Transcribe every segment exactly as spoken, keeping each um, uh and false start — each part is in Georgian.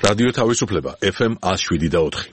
რადიო თავისუფლება ეფ ემ one oh seven და four.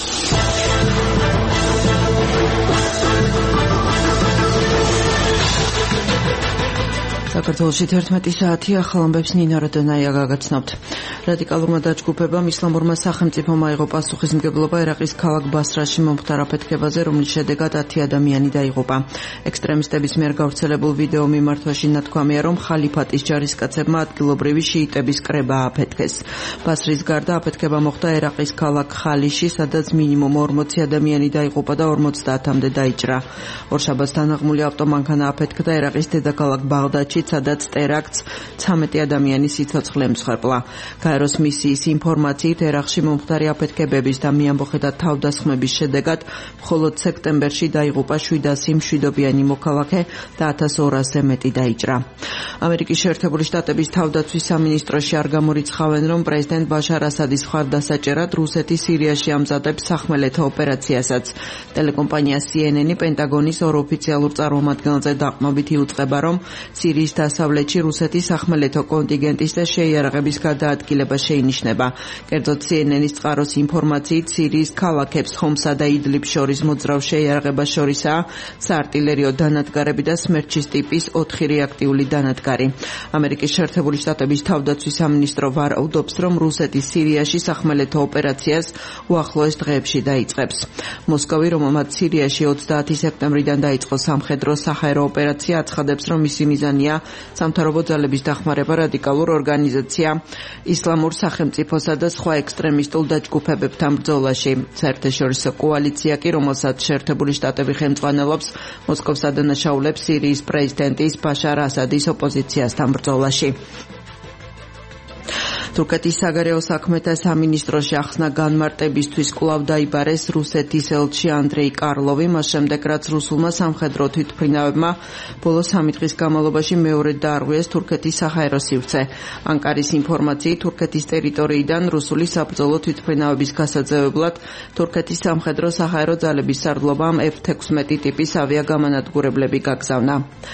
საქართველოში თერთმეტი საათი ახალ ამბებს ნინა როდონაია გაგაცნობთ. რადიკალურმა დაჯგუფებამ ისლამურმა სახელმწიფომ აიღო პასუხისმგებლობა ერაყის ქალაქ ბასრაში მომხდარ აფეთქებაზე, რომლის შედეგად ათი ადამიანი დაიღუპა. ექსტრემისტების მიერ გავრცელებულ ვიდეო მიმართვაში ნათქვამია, რომ ხალიფატის ჯარისკაცებმა ადგილობრივი შიიტების კრება აფეთქეს. ბასრის გარდა აფეთქება მოხდა ერაყის ქალაქ ხალიში, სადაც მინიმუმ ორმოცი ადამიანი დაიღუპა და ორმოცდაათამდე დაიჭრა. ორშაბათს დანაღმული ავტომანქანა აფეთქდა ერაყის დედაქალაქ ბაღდადში, სადაც ტერაქტს ცამეტი ადამიანის სიცოცხლე ემსხვერპლა. გაეროს მისიის ინფორმაციით, ერაყში მომხდარი აფეთქებების და მიამბოხედა თავდასხმების შედეგად მხოლოდ სექტემბერში დაიღუპა შვიდ ათასი მშვიდობიანი მოქალაქე და ათას ორასზე მეტი დაიჭრა. ამერიკის შეერთებული შტატების თავდაცვის სამინისტროში არ გამორიცხავენ, რომ პრეზიდენტ ბაშარ ასადის მხარდასაჭერად რუსეთი სირიაში ამზადებს სახმელეთო ოპერაციასაც. ტელეკომპანია სი ენ ენი პენტაგონის ორ ოფიციალურ წარმომადგენელზე დაყრდნობით იუწყება, რომ სირიის დასავლეთში რუსეთის სახმელეთო კონტინგენტის და შეიარაღების გადაადგილება შეინიშნება. კერძოდ სი ენ ენის წყაროს ინფორმაციით, სირიის ქალაქებს ხომსა და იდლიბს შორის მოძრავ შეიარაღებას შორისაა საარტილერიო დანადგარები და სმერჩის ტიპის ოთხი რეაქტიული დანადგარი. ამერიკის შეერთებული შტატების თავდაცვის სამინისტრო ვარაუდობს, რომ რუსეთი სირიაში სახმელეთო ოპერაციას უახლოეს დღეებში დაიწყებს. მოსკოვი, რომელმაც სირიაში ოცდაათი სექტემბრიდან დაიწყო სამხედრო საჰაერო ოპერაცია, აცხადებს, რომ მისი მიზანია სამთავრობო ძალების დახმარება რადიკალურ ორგანიზაცია ისლამურ სახელმწიფოსა და სხვა ექსტრემისტულ დაჯგუფებებთან ბრძოლაში. საერთაშორისო კოალიცია კი, რომელსაც შეერთებული შტატები ხელმძღვანელობს, მოსკოვს ადანაშაულებს სირიის პრეზიდენტის ბაშარ ასადის ოპოზიციასთან ბრძოლაში. თურქეთის საგარეო საქმეთა სამინისტროში ახსნა განმარტებისთვის კვლავ დაიბარეს რუსეთის ელჩი ანდრეი კარლოვი, მას შემდეგ რაც რუსულმა სამხედრო თვითმფრინავებმა ბოლო სამი დღის განმავლობაში მეორედ დაარღვიეს თურქეთის საჰაერო სივრცე. ანკარის ინფორმაციით, თურქეთის ტერიტორიიდან რუსული საბრძოლო თვითმფრინავების გასაძევებლად თურქეთის სამხედრო საჰაერო ძალების სარდლობამ ეფ თექვსმეტი ტიპის ავიაგამანადგურებლები გაგზავნა.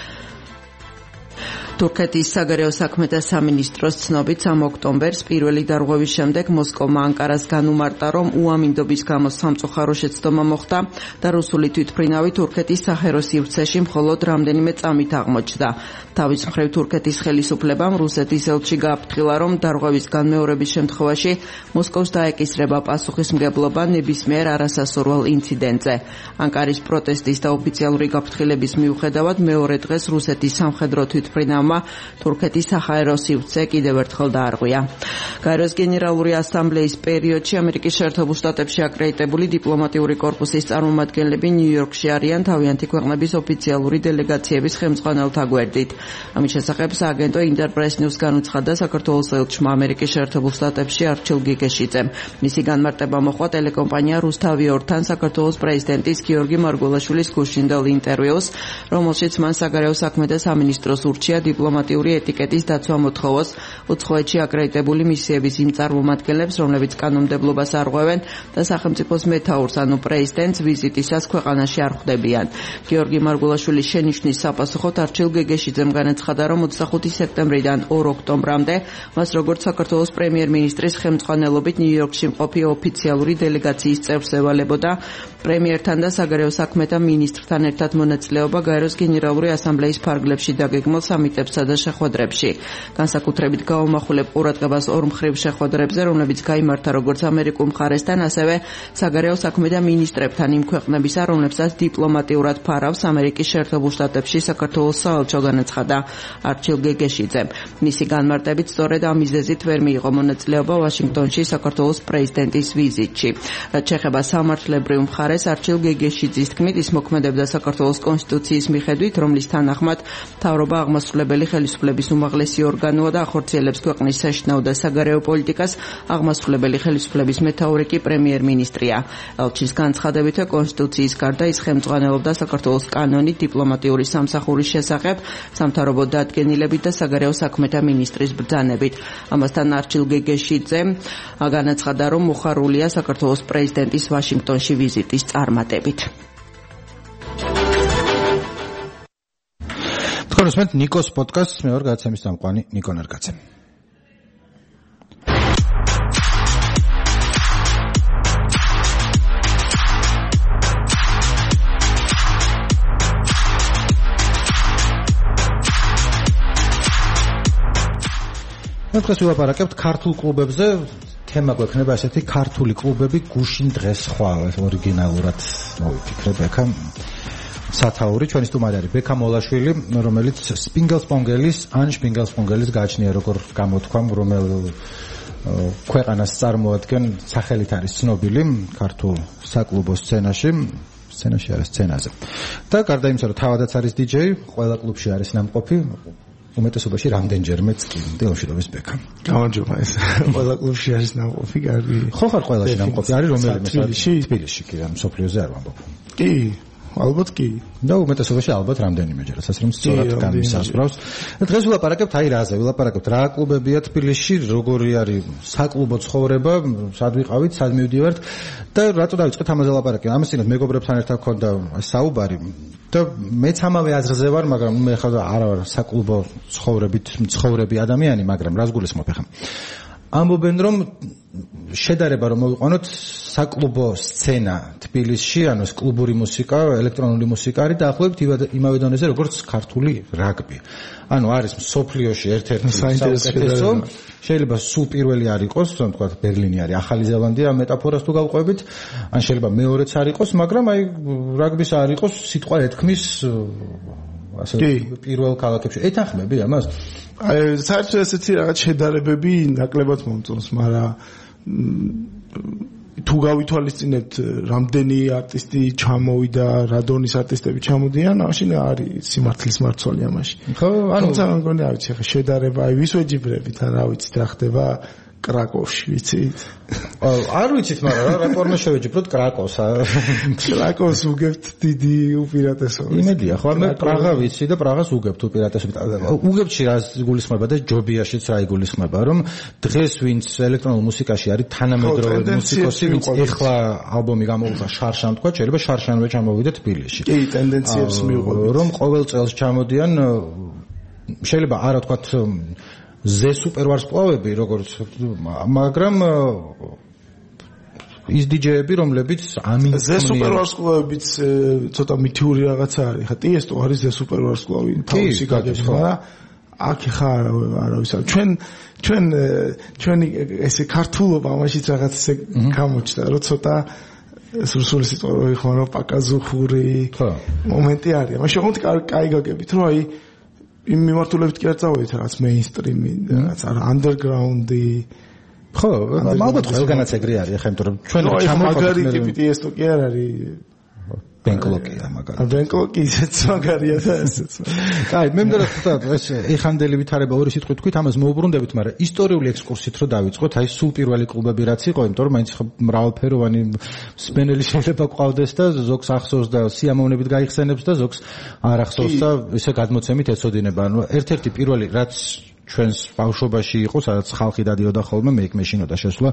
თურქეთის საგარეო საქმეთა სამინისტროს ცნობით სამ ოქტომბერს პირველი დარღვევის შემდეგ მოსკოვმა ანკარას განუმარტა, რომ უამინდობის გამო სამწუხარო შეცდომა მოხდა და რუსული თვითმფრინავი თურქეთის საჰაერო სივრცეში მხოლოდ რამდენიმე წამით აღმოჩნდა. თავის მხრივ თურქეთის ხელისუფლებამ რუსეთის ელჩი გააფრთხილა, რომ დარღვევის განმეორების შემთხვევაში მოსკოვს დაეკისრება პასუხისმგებლობა ნებისმიერ არასასურველ ინციდენტზე. ანკარის პროტესტის და ოფიციალური გაფრთხილების მიუხედავად მეორე დღეს რუსეთის სამხედრო თვითმფრინავი თურქეთის საჰაერო სივრცე კიდევ ერთხელ დაარღვია. გაეროს გენერალური ასამბლეის პერიოდში ამერიკის შეერთებულ შტატებში აკრედიტებული დიპლომატიური კორპუსის წარმომადგენლები ნიუ-იორკში არიან თავიანთი ქვეყნების ოფიციალური დელეგაციების ხელმძღვანელთა გვერდით. ამის შესახებ სააგენტო ინტერპრეს ნიუს განუცხადა საქართველოს ელჩმა ამერიკის შეერთებულ შტატებში არჩილ გიგეშიძემ. მისი განმარტება მოჰყვა ტელეკომპანია რუსთავი ორთან საქართველოს პრეზიდენტის გიორგი მარგველაშვილის გუშინდელ ინტერვიუს, რომელშიც მან საგარეო საქმეთა სამინისტროს ურჩია დიპლომატიური ეტიკეტის დაცვა მოთხოვოს უცხოეთში აკრედიტებული მისიების იმ წარმომადგენლებს, რომლებიც კანონმდებლობას არღვევენ და სახელმწიფოს მეთაურს, ანუ პრეზიდენტს ვიზიტისას ქვეყანაში არ ხვდებიან. გიორგი მარგველაშვილის შენიშვნის საპასუხოდ არჩილ გეგეშიძემ განაცხადა, რომ ოცდახუთი სექტემბრიდან ორ ოქტომბრამდე მას როგორც საქართველოს პრემიერ-მინისტრის ხელმძღვანელობით ნიუ-იორკში მყოფი ოფიციალური დელეგაციის წევრს ევალებოდა პრემიერთან და საგარეო საქმეთა მინისტრთან ერთად მონაწილეობა გაეროს გენერალური ასამბლეის ფარგლებში დაგეგმილ სამიტებსა და შეხვედრებში. განსაკუთრებით გაუმახვილებ ყურადღებას ორმხრივ შეხვედრებზე, რომლებიც გაიმართა როგორც ამერიკულ მხარესთან, ასევე საგარეო საქმეთა მინისტრებთან იმ ქვეყნებისა, რომლებსაც დიპლომატიურად ფარავს ამერიკის შეერთებულ შტატებში საქართველოს საელჩო, განაცხადა არჩილ გეგეშიძემ. მისი განმარტებით, სწორედ ამ მიზეზით ვერ მიიღო მონაწილეობა ვაშინგტონში საქართველოს პრეზიდენტის ვიზიტში. რაც შეეხება სამართლებრივ მხარეს, არჩილ გეგეშიძის თქმით, ის მოქმედებდა საქართველოს კონსტიტუციის მიხედვით, რომლის თანახმად მთავრობა აღმასრულებელი ხელისუფლების უმაღლესი ორგანოა და ახორციელებს ქვეყნის საშინაო და საგარეო პოლიტიკას, აღმასრულებელი ხელისუფლების მეთაური კი პრემიერ-მინისტრია. ელჩის განცხადებით, კონსტიტუციის გარდა ის ხელმძღვანელობდა საქართველოს კანონით დიპლომატიური სამსახურის შესახებ, სამთავრობო დადგენილებით და საგარეო საქმეთა მინისტრის ბრძანებით. ამასთან არჩილ გეგეშიძე განაცხადა, რომ მოხარულია საქართველოს პრეზიდენტის ვაშინგტონში ვიზიტის წარმატებით. თქვენ ნიკოს პოდკასტს, მე ვარ გადაცემის წამყვანი ნიკო ნარგაცე. დღეს ვილაპარაკებთ ქართულ კლუბებზე. თემა გვექნება ესეთი ქართული კლუბები გუშინ დღეს ხვალ ორიგინალურად მოვიფიქრე ბექა სათაური ჩვენი სტუმარი არის ბექა მოლაშვილი რომელიც სპინგელსპონგელის ან შპინგელსპონგელის გააჩნია როგორ გამოთქვამ რომელ ქვეყანას წარმოადგენ სახელით არის ცნობილი ქართულ საკლუბო სცენაში სცენაში არის სცენაზე და გარდა იმისა რომ თავადაც არის დიჯეი ყველა კლუბში არის ნამყოფი უმეტესობაში რამდენჯერმეც კი დილოშიდობის ბექა. გამარჯობა ეს. ყველა კლუბში არის ნამყოფი, კარგი. ხო ხარ ყველაში ნამყოფი არის რომელიმე თბილისში? თბილისში კი, ამ სოფლიოზე არ ვამბობ. კი, ალბათ კი. და უმეტესობაში ალბათ რამდენიმეჯერაც, ასე რომ სწორად განვისაზღვრავს. დღეს ვილაპარაკებთ აი რაზე, ვილაპარაკებთ რა კლუბებია თბილისში, როგორი არის საკლუბო ცხოვრება, სად ვიყავით, სად მივდივართ და რატო დავიწყეთ ამაზე ლაპარაკი? ამას წინათ მეგობრებთან ერთად გქონდა საუბარი და მეც ამავე აზრზე ვარ, მაგრამ მე ხა არა ვარ საკლუბო ცხოვრებით მცხოვრები ადამიანი, მაგრამ რას გულისხმობ ახლა? ამბობენ რომ შედარება რომ მოვიყვანოთ საკლუბო სცენა თბილისში, ანუ ეს კლუბური მუსიკა, ელექტრონული მუსიკა არის დაახლოებით იმავე დონეზე როგორც ქართული რაგბი. ანუ არის მსოფლიოში ერთ-ერთი საუკეთესო, შეიძლება სულ პირველი არ იყოს, თქო თქვა ბერლინი არის, ახალი ზელანდია მეტაფორას თუ გავყვებით, ან შეიძლება მეორეც არ იყოს, მაგრამ აი რაგბის არ იყოს, სიტყვა ეთქმის ასე პირველ ქალაქებში. ეთანხმები ამას? აი საერთოდ ესეთი რაღაც შედარებები ნაკლებად მომწონს, მაგრამ თუ გავითვალისწინებთ რამდენი არტისტი ჩამოვიდა, რა დონის არტისტები ჩამოდიან, მაშინ არის სიმართლის მარცვალი ამაში. ხო, ანუ თუმცა მე მგონი არ ვიცი, ხა შედარება, აი ვის ვეჯიბრებით, რა ვიცით რა ხდება კრაკოვში, ვიცით? არ ვიცით, მაგრამ რა რეკორდმა შევეჯიბროთ კრაკოვს. კრაკოვს უგებთ დიდი უპირატესობით. იმედია, ხო, მე პრაღა ვიცი და პრაღას უგებთ უპირატესობით. უგებთ რა იგულისხმება და ჯობიაშიც რა იგულისხმება, რომ დღეს ვინც ელექტრონულ მუსიკაში არის თანამედროვე მუსიკოსი, ვინც ეხლა ალბომი გამოუხდა შარშან თქვა, შეიძლება შარშანვე ჩამოვიდა თბილისში. კი, ტენდენციებს მივყვებით. რომ ყოველ წელს ჩამოდიან შეიძლება არა თქვათ ზე სუპერვარსკვლავები როგორც მაგრამ ის დიჯეები რომლებიც ამინ ზე სუპერვარსკვლავებიც ცოტა მითური რაღაცა არის ხა ტიესტო არის ზე სუპერვარსკვლავი თავისი გაგებს მაგრამ აქ ხა არავის არ ჩვენ ჩვენ ჩვენი ესე ქართულობა ამაშიც რაღაც ესე გამოჩნდა რომ ცოტა სრული სიტყვა ხმარო პაკაზუხური მომენტი არის მაგრამ შეგონთ კაი გაგებით რომ აი იმ მიმართულებით კი არ წავედით რაღაც მეინსტრიმი, რაღაც არა ანდერგრაუნდი. ხო, ალბათ ყველგანაც ეგრე არის, ახლა იმიტომ რომ ჩვენ ჩამოვყავთ მაგარი ტიპი ტიესტო კი არ არის. ბენკლოკია მაგარი. ბენკლოკი ისეც მაგარია და ესეც. კაი, მე მგონი რომ ეს ეხანდელი ვითარება ორი სიტყვით თქვით, ამას მოუბრუნდებით, მაგრამ ისტორიული ექსკურსით რო დავიწყოთ, აი სულ პირველი კლუბები რაც იყო, იმიტომ რომ მაინც მრავალფეროვანი სპენელი შეიძლება ყავდეს და ზოგს ახსოვს და სიამოვნებით გაიხსენებს და ზოგს არ ახსოვს და ესე გადმოცემით ეცოდინება. ანუ ერთ-ერთი პირველი რაც ჩვენს ბავშვობაში იყო, სადაც ხალხი დადიოდა ხოლმე, მე იქ მეშინოდა შესვლა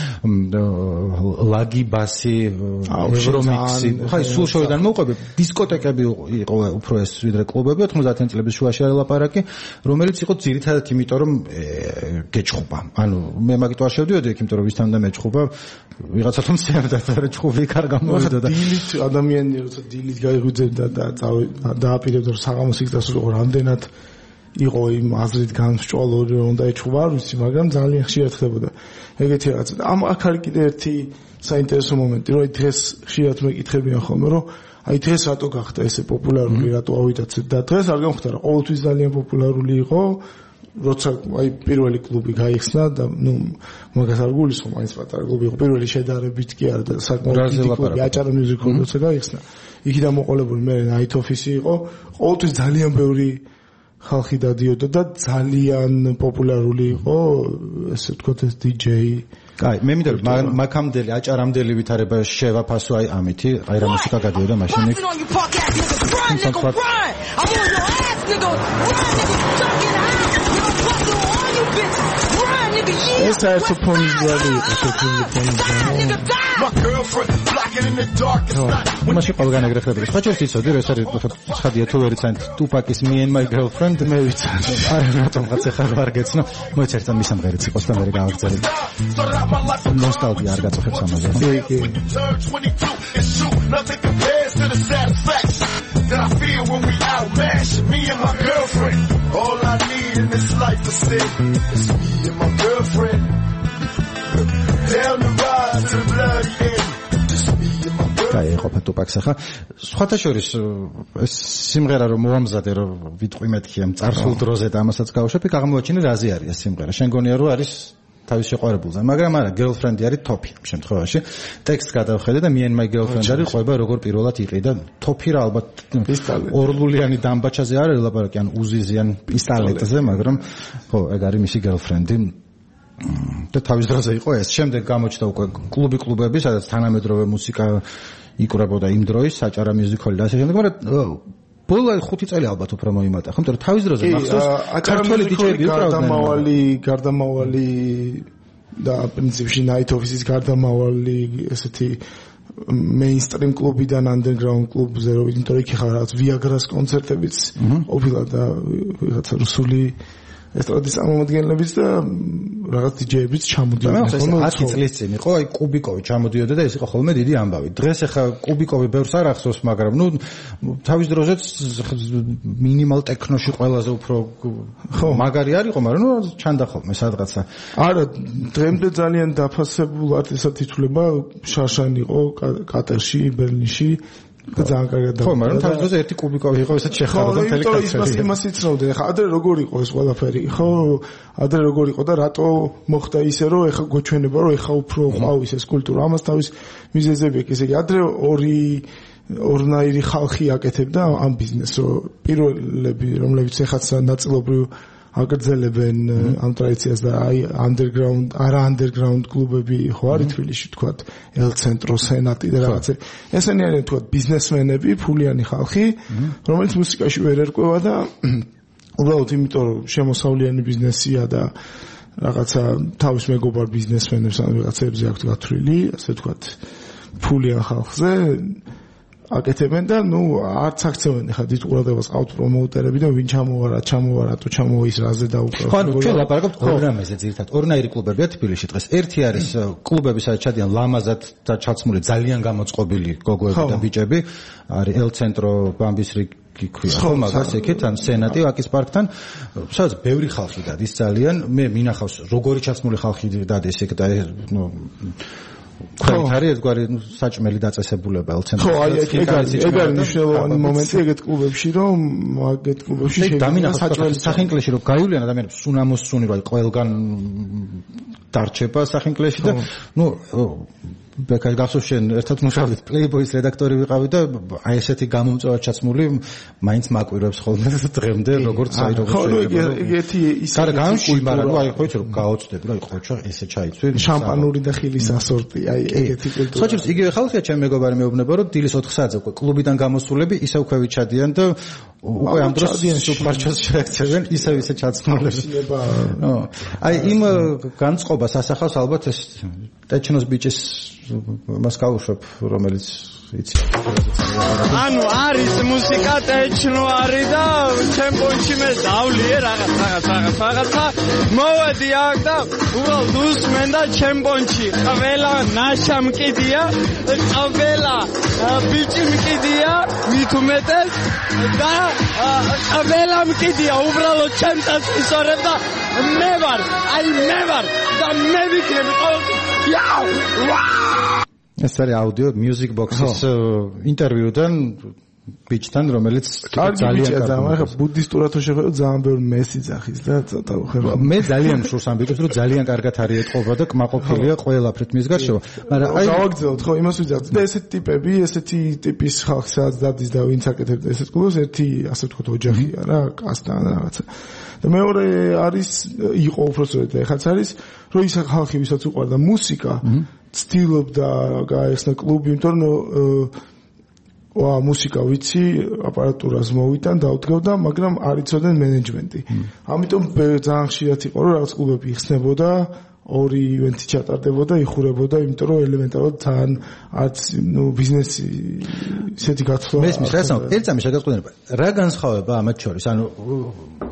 ლაგი ბასი, ევრომიქსი. ხა ის სულ შოვიდან მოვყვები, დისკოტეკები იყო უფრო ეს ვიდრე კლუბები, ოთხმოცდაათი წლების შუაში არის ლაპარაკი, რომელიც იყო ძირითადად იმიტომ რომ გეჭხობა. ანუ მე მაგით არ შევდიოდი იქ, იმიტომ რომ ვისთან და მეჭხობა, ვიღაცა თომ სიამდა და ჭხუბი იქ არ გამოვიდა და დილით ადამიანი როცა დილით გაიღვიძებდა და დააპირებდა რომ საღამოს იქ დასრულიყო რამდენად იყო იმ აზრით განსჭვალული რომ უნდა ეჭვობა არ ვიცი მაგრამ ძალიან ხშირად ხდებოდა ეგეთი რაღაც და ამ აქ არის კიდე ერთი საინტერესო მომენტი რომ აი დღეს ხშირად მეკითხებიან ხოლმე რომ აი დღეს რატო გახდა ესე პოპულარული რატო ავიდაცეთ და დღეს არ გამხდა რა ყოველთვის ძალიან პოპულარული იყო როცა აი პირველი კლუბი გაიხსნა და ნუ მაგას არ გულისხმობ მაინც პატარა კლუბი იყო პირველი შედარებით კი არა და საკმაოდ დიდი კლუბი აჭარა მუსიკ ჰოლი როცა გაიხსნა იქიდან მოყოლებული მე ნაით ოფისი იყო ყოველთვის ძალიან ბევრი ხალხი დადიოდა და ძალიან პოპულარული იყო ესე ვთქვათ ეს დიჯეი. კაი, მე მინდა რომ მაგამდელი აჭარამდელი ვითარება შევაფასო აი ამითი, აი რა მუსიკა გადიოდა მაშინ იქ. ეს საერთო ფონის გვარი იყო შეფილი ფონის გვარი. მაშინ ყველგან ეგრე ხდება. სხვა ჩერტი იცოდი რომ ეს არის ხადია თუ ვერ იცით ტუპაკის Me and My Girlfriend მე ვიცი. არა რატომ ხაც ახლა ვარ გეცნო. მოიწერთ ამ მისამღერიც იყოს და მე გავაგზავნე. ნოსტალგია არ გაწუხებს ამაზე. კი კი. That I feel when we outmatch me and my girlfriend. All I need in this life of sin. It's me and my girlfriend. Down the ride to the bloody end. Just me and my girlfriend. აი ყოფა ტუპაკს ახლა სხვათა შორის ეს სიმღერა რომ მოამზადე რომ ვიტყვი მეთქი ამ წარსულ დროზე და ამასაც გავუშვებ იქ აღმოაჩინე რაზე არის ეს სიმღერა შენ გონია რომ არის თავის შეყვარებულზე მაგრამ არა girlfriend არის ტოპი ამ შემთხვევაში ტექსტს გადავხედე და me and my girlfriend არის ყვება როგორ პირველად იყი და ტოპი რა ალბათ ორლულიანი დამბაჩაზე არ არის ლაპარაკი ან უზიზიან პისტოლეტზე მაგრამ ხო ეგ არის მისი girlfriend-ი და თავის დროზე იყო ეს შემდეგ გამოჩნდა უკვე კლუბი კლუბები სადაც თანამედროვე მუსიკა იკვრებოდა იმ დროის საჭარა მუსიკალი და ასე შემდეგ მაგრამ ბოლო ხუთი წელი ალბათ უფრო მოიმატა ხო მეტყვი თავის დროზე მახსოვს ქართველი დიჯეები გარდამავალი გარდამავალი და პრინციპში night office-ის გარდამავალი ესეთი mainstream კლუბიდან underground კლუბზე რომ იმიტომ რომ იქ ხარ რაღაც Viagra-ს კონცერტებიც ყოფილა და ვიღაცა რუსული ესტრადის წარმომადგენლებიც და რაღაც დიჯეებიც ჩამოდიოდნენ ხოლმე ათი წლის წინ იყო აი კუბიკოვი ჩამოდიოდა და ეს იყო ხოლმე დიდი ამბავი დღეს ახლა კუბიკოვი ბევრს არ ახსოვს მაგრამ ნუ თავის დროზეც მინიმალ ტექნოში ყველაზე უფრო ხო მაგარი არ იყო მაგრამ ნუ ჩანდა ხოლმე სადღაცა არა დღემდე ძალიან დაფასებულ არტისტად ითვლება შაშან იყო კატერში ბერლინში და ძალიან კარგად ხო მაგრამ თავის დროზე ერთი კუბიკოვი იყო ესეც შეხარდა მთელი კაცები იმას იცნობდა ხა ადრე როგორ იყო ეს ყველაფერი ხო ადრე როგორ იყო და რატო მოხდა ისე რომ ეხა გვეჩვენება რომ ეხა უფრო ყავის ეს კულტურა ამას თავის მიზეზები აქვს ესე იგი ადრე ორი ორნაირი ხალხი აკეთებდა ამ ბიზნესს რომ პირველები რომლებიც ეხაც ნაწილობრივ აგრძელებენ ამ ტრადიციას და აი underground არა underground კლუბები ხო არის თბილისში თქვათ El Centro Senati და რაღაცე ესენი არიან თქვათ ბიზნესმენები ფულიანი ხალხი რომელიც მუსიკაში ვერ ერკვევა და უბრალოდ იმიტომ რომ შემოსავლიანი ბიზნესია და რაღაცა თავის მეგობარ ბიზნესმენებს ან რაღაცებზე აქვს გათვლილი ასე თქვათ ფულიან ხალხზე აკეთებენ და ნუ არც აქცევენ ხა დიდ ყურადღებას ყავთ პრომოუტერები და ვინ ჩამოვა რა ჩამოვა რატო ჩამოვა ის რაზე დაუკრა ხო ანუ ჩვენ ლაპარაკობთ პროგრამაზე ძირითადად ორნაირი კლუბებია თბილისში დღეს ერთი არის კლუბები სადაც ჩადიან ლამაზად და ჩაცმული ძალიან გამოწყობილი გოგოები და ბიჭები არის El Centro Bambis რიგი ქვია ხო მაგას ეკეთ ან სენატი ვაკის პარკთან სადაც ბევრი ხალხი დადის ძალიან მე მინახავს როგორი ჩაცმული ხალხი დადის ეგ და ნუ ხო არის ერთგვარი საჭმელი დაწესებულება El Centro ხო აი ეგ არის ეგ არის მნიშვნელოვანი მომენტი ეგეთ კლუბებში რომ მაგეთ კლუბებში შეიძლება სახინკლეში რომ გაივლიან ადამიანებს სუნამოსუნი რომ ყველგან დარჩება სახინკლეში და ნუ ბეკა გახსოვს შენ ერთად მუშაობდით Playboy-ის რედაქტორი ვიყავი და აი ესეთი გამომწვევა ჩაცმული მაინც მაკვირვებს ხოლმე დღემდე როგორც აი როგორც ხო ეგეთი ის არა განსხვავებული მაგრამ ნუ აი ხო იცი რომ გაოცდები რა ყოჩა ესე ჩაიცვი შამპანური და ხილის ასორტი აი ეგეთი კულტურა ხო ჩერს იგივე ხალხია ჩემ მეგობარი მეუბნება რომ დილის ოთხ საათზე უკვე კლუბიდან გამოსულები ისევ ქვევით ჩადიან და უკვე ამ დროს სუპარჩას შეექცევენ ისევ ისე ჩაცმულები აი იმ განწყობას ასახავს ალბათ ეს ტეჩნოს ბიჭის მას გავუშვებ რომელიც იცი ანუ არის მუსიკა ტეჩნო არის და ჩემპიონში მე დავლიე რაღაც რაღაც რაღაც რაღაცა მოვედი აქ და უბრალოდ უსმენ და ჩემპიონში ყველა ნაშა მკიდია ყველა ბიჭი მკიდია მით უმეტეს და ყველა მკიდია უბრალოდ ჩემთან ისორებ და მე ვარ აი მე ვარ და მე ვიქნები ყოველთვის იაუ ეს არის აუდიო music box-ის ინტერვიუდან ბიჭთან რომელიც ძალიან კარგი ახლა ბუდისტურად რო შეხედო ძალიან ბევრი მესი ძახის და ცოტა ხება მე ძალიან მშურს ამბიკებს რომ ძალიან კარგად არის ეთყობა და კმაყოფილია ყველაფრით მის გარშემო მაგრამ აი გავაგრძელოთ ხო იმას ვიძახთ და ესეთი ტიპები ესეთი ტიპის ხალხი სადაც დადის და ვინც აკეთებს ესეთ კლუბს ერთი ასე ვთქვათ ოჯახია რა კასტა რაღაცა და მეორე არის იყო უბრალოდ ეხაც არის რომ ის ხალხი ვისაც უყვარდა მუსიკა ცდილობდა გაეხსნა კლუბი იმიტომ რომ ვა მუსიკა ვიცი აპარატურას მოვიტან დაუდგავდა მაგრამ არ იცოდნენ მენეჯმენტი ამიტომ ძალიან ხშირად იყო რომ რაღაც კლუბები იხსნებოდა ორი ივენთი ჩატარდებოდა იხურებოდა იმიტომ რომ ელემენტარულად თან არც ნუ ბიზნესი ისეთი გაცვლა მესმის რა სამო ერთ წამი შეგაწყვილება რა განსხვავება ამათ შორის ანუ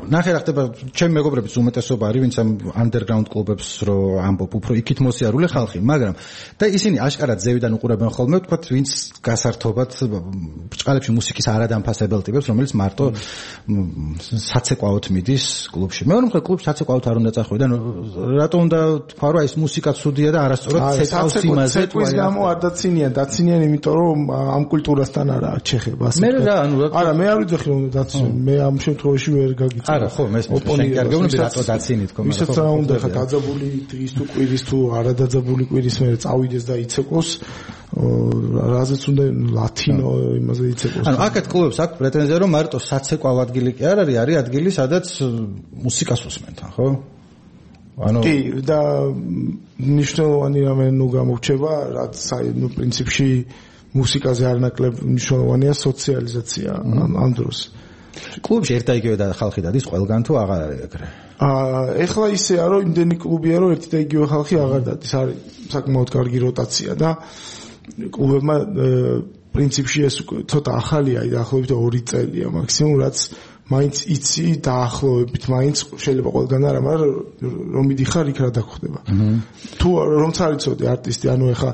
ნახე რა ხდება, ჩემი მეგობრების უმეტესობა არის, ვინც ამ underground კლუბებს რო ამბობ, უფრო იქით მოსიარული ხალხი, მაგრამ და ისინი აშკარად ზევიდან უყურებენ ხოლმე, ვთქვათ, ვინც გასართობად ბრჭყალებში მუსიკის არადამფასებელ ტიპებს, რომელიც მარტო საცეკვაოდ მიდის კლუბში. მეორე მხრივ კლუბში საცეკვაოდ არ უნდა წახვიდე, რატო უნდა თქვა, რომ ეს მუსიკა ცუდია და არასწორად ცეკვავს იმაზე, თუ აი გამო არ დაცინიან, დაცინიან იმიტომ რომ ამ კულტურასთან არა ჩეხება, ასე. მე რა, ანუ არა, მე არ ვიცი რომ დაცინიან, მე ამ შემთხვევაში ვერ გაგიწევ. არა, ხო, მე შენ არ გეუბნები რატო დაცინით თქო, მაგრამ ხო. რა უნდა ხა დაძაბული დღის თუ კვირის თუ არადაძაბული კვირის მერე წავიდეს და იცეკვოს, რაზეც უნდა ლათინო იმაზე იცეკვოს. ანუ აქეთ კლუბებს აქვს პრეტენზია რომ მარტო საცეკვავ ადგილი კი არ არის, არის ადგილი სადაც მუსიკას უსმენთან, ხო? ანუ კი, და ნიშნულოვანი რამე ნუ გამორჩება, რაც აი ნუ პრინციპში მუსიკაზე არნაკლებ ნიშნულოვანია სოციალიზაცია ამ დროს. კლუბში ერთ და იგივე და ხალხი დადის ყველგან თუ აღარ არის ეგრე? აა ეხლა ისეა რომ იმდენი კლუბია რომ ერთი და იგივე ხალხი აღარ დადის, არის საკმაოდ კარგი როტაცია და კლუბებმა პრინციპში ეს ცოტა ახალია, დაახლოებით ორი წელია მაქსიმუმ, რაც მაინც იცი დაახლოებით, მაინც შეიძლება ყველგან არა, მაგრამ რომ მიდიხარ იქ რა დაგხვდება. თუ რომც არ იცოდი არტისტი, ანუ ეხლა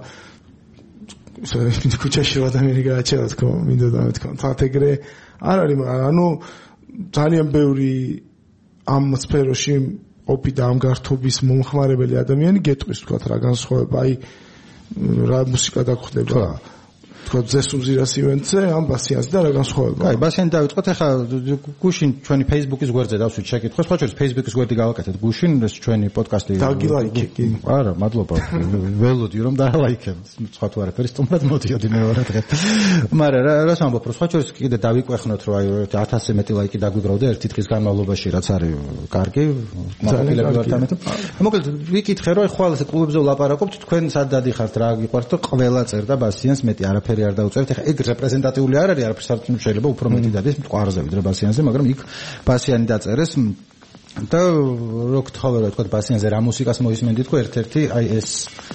ქუჩაში რა ადამიანი გააჩერა თქო, მინდა დამეთქვა. თან ეგრე არ არის, მაგრამ ანუ ძალიან ბევრი ამ სფეროში ოპი და ამ გართობის მომხმარებელი ადამიანი გეტყვის თქვა რა განსხვავება, აი რა მუსიკა დაგხვდება. თქვა ზესუმზირას ივენტზე, ამ ბასიანს და რა განსხვავება. აი, ბასიანი დავიწყოთ, ახლა გუშინ ჩვენი Facebook-ის გვერდზე დავსვით შეკითხვა, სხვა შორის Facebook-ის გვერდი გავაკეთეთ გუშინ, ეს ჩვენი პოდკასტი. დაგილაიქე, კი. არა, მადლობა. ველოდი რომ დაალაიქე. სხვა თუ არაფერი სტუმრად მოდიოდი მეორე დღე. მაგრამ რა რას ამბობ, რომ სხვა შორის კიდე დავიკვეხნოთ, რომ აი ათასზე მეტი ლაიკი დაგვიგროვდა ერთი დღის განმავლობაში, რაც არის კარგი. მოგილები ვართ ამიტომ. მოკლედ ვიკითხე, რომ ხვალ ეს კლუბებზე ვლაპარაკობთ, თქვენ სად დადიხართ, რა გიყვართ და ყველა წერდა ბასიანს მეტი არაფერი არ დაუწერთ. ეხლა ეგ რეპრეზენტატიული არ არის, არაფერს არ შეიძლება უფრო მეტი დადეს მყარზე ვიდრე ბასიანზე, მაგრამ იქ ბასიანი დაწერეს და რო გთხოვე რა თქვა ბასიანზე რა მუსიკას მოისმენდით ხო ერთ-ერთი აი ეს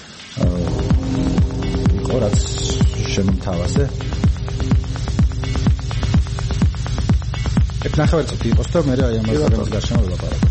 იყო რაც შემთავაზე. ეგ ნახევარწუთი იყოს და მე აი ამას რამეს გარშემო ვლაპარაკობ.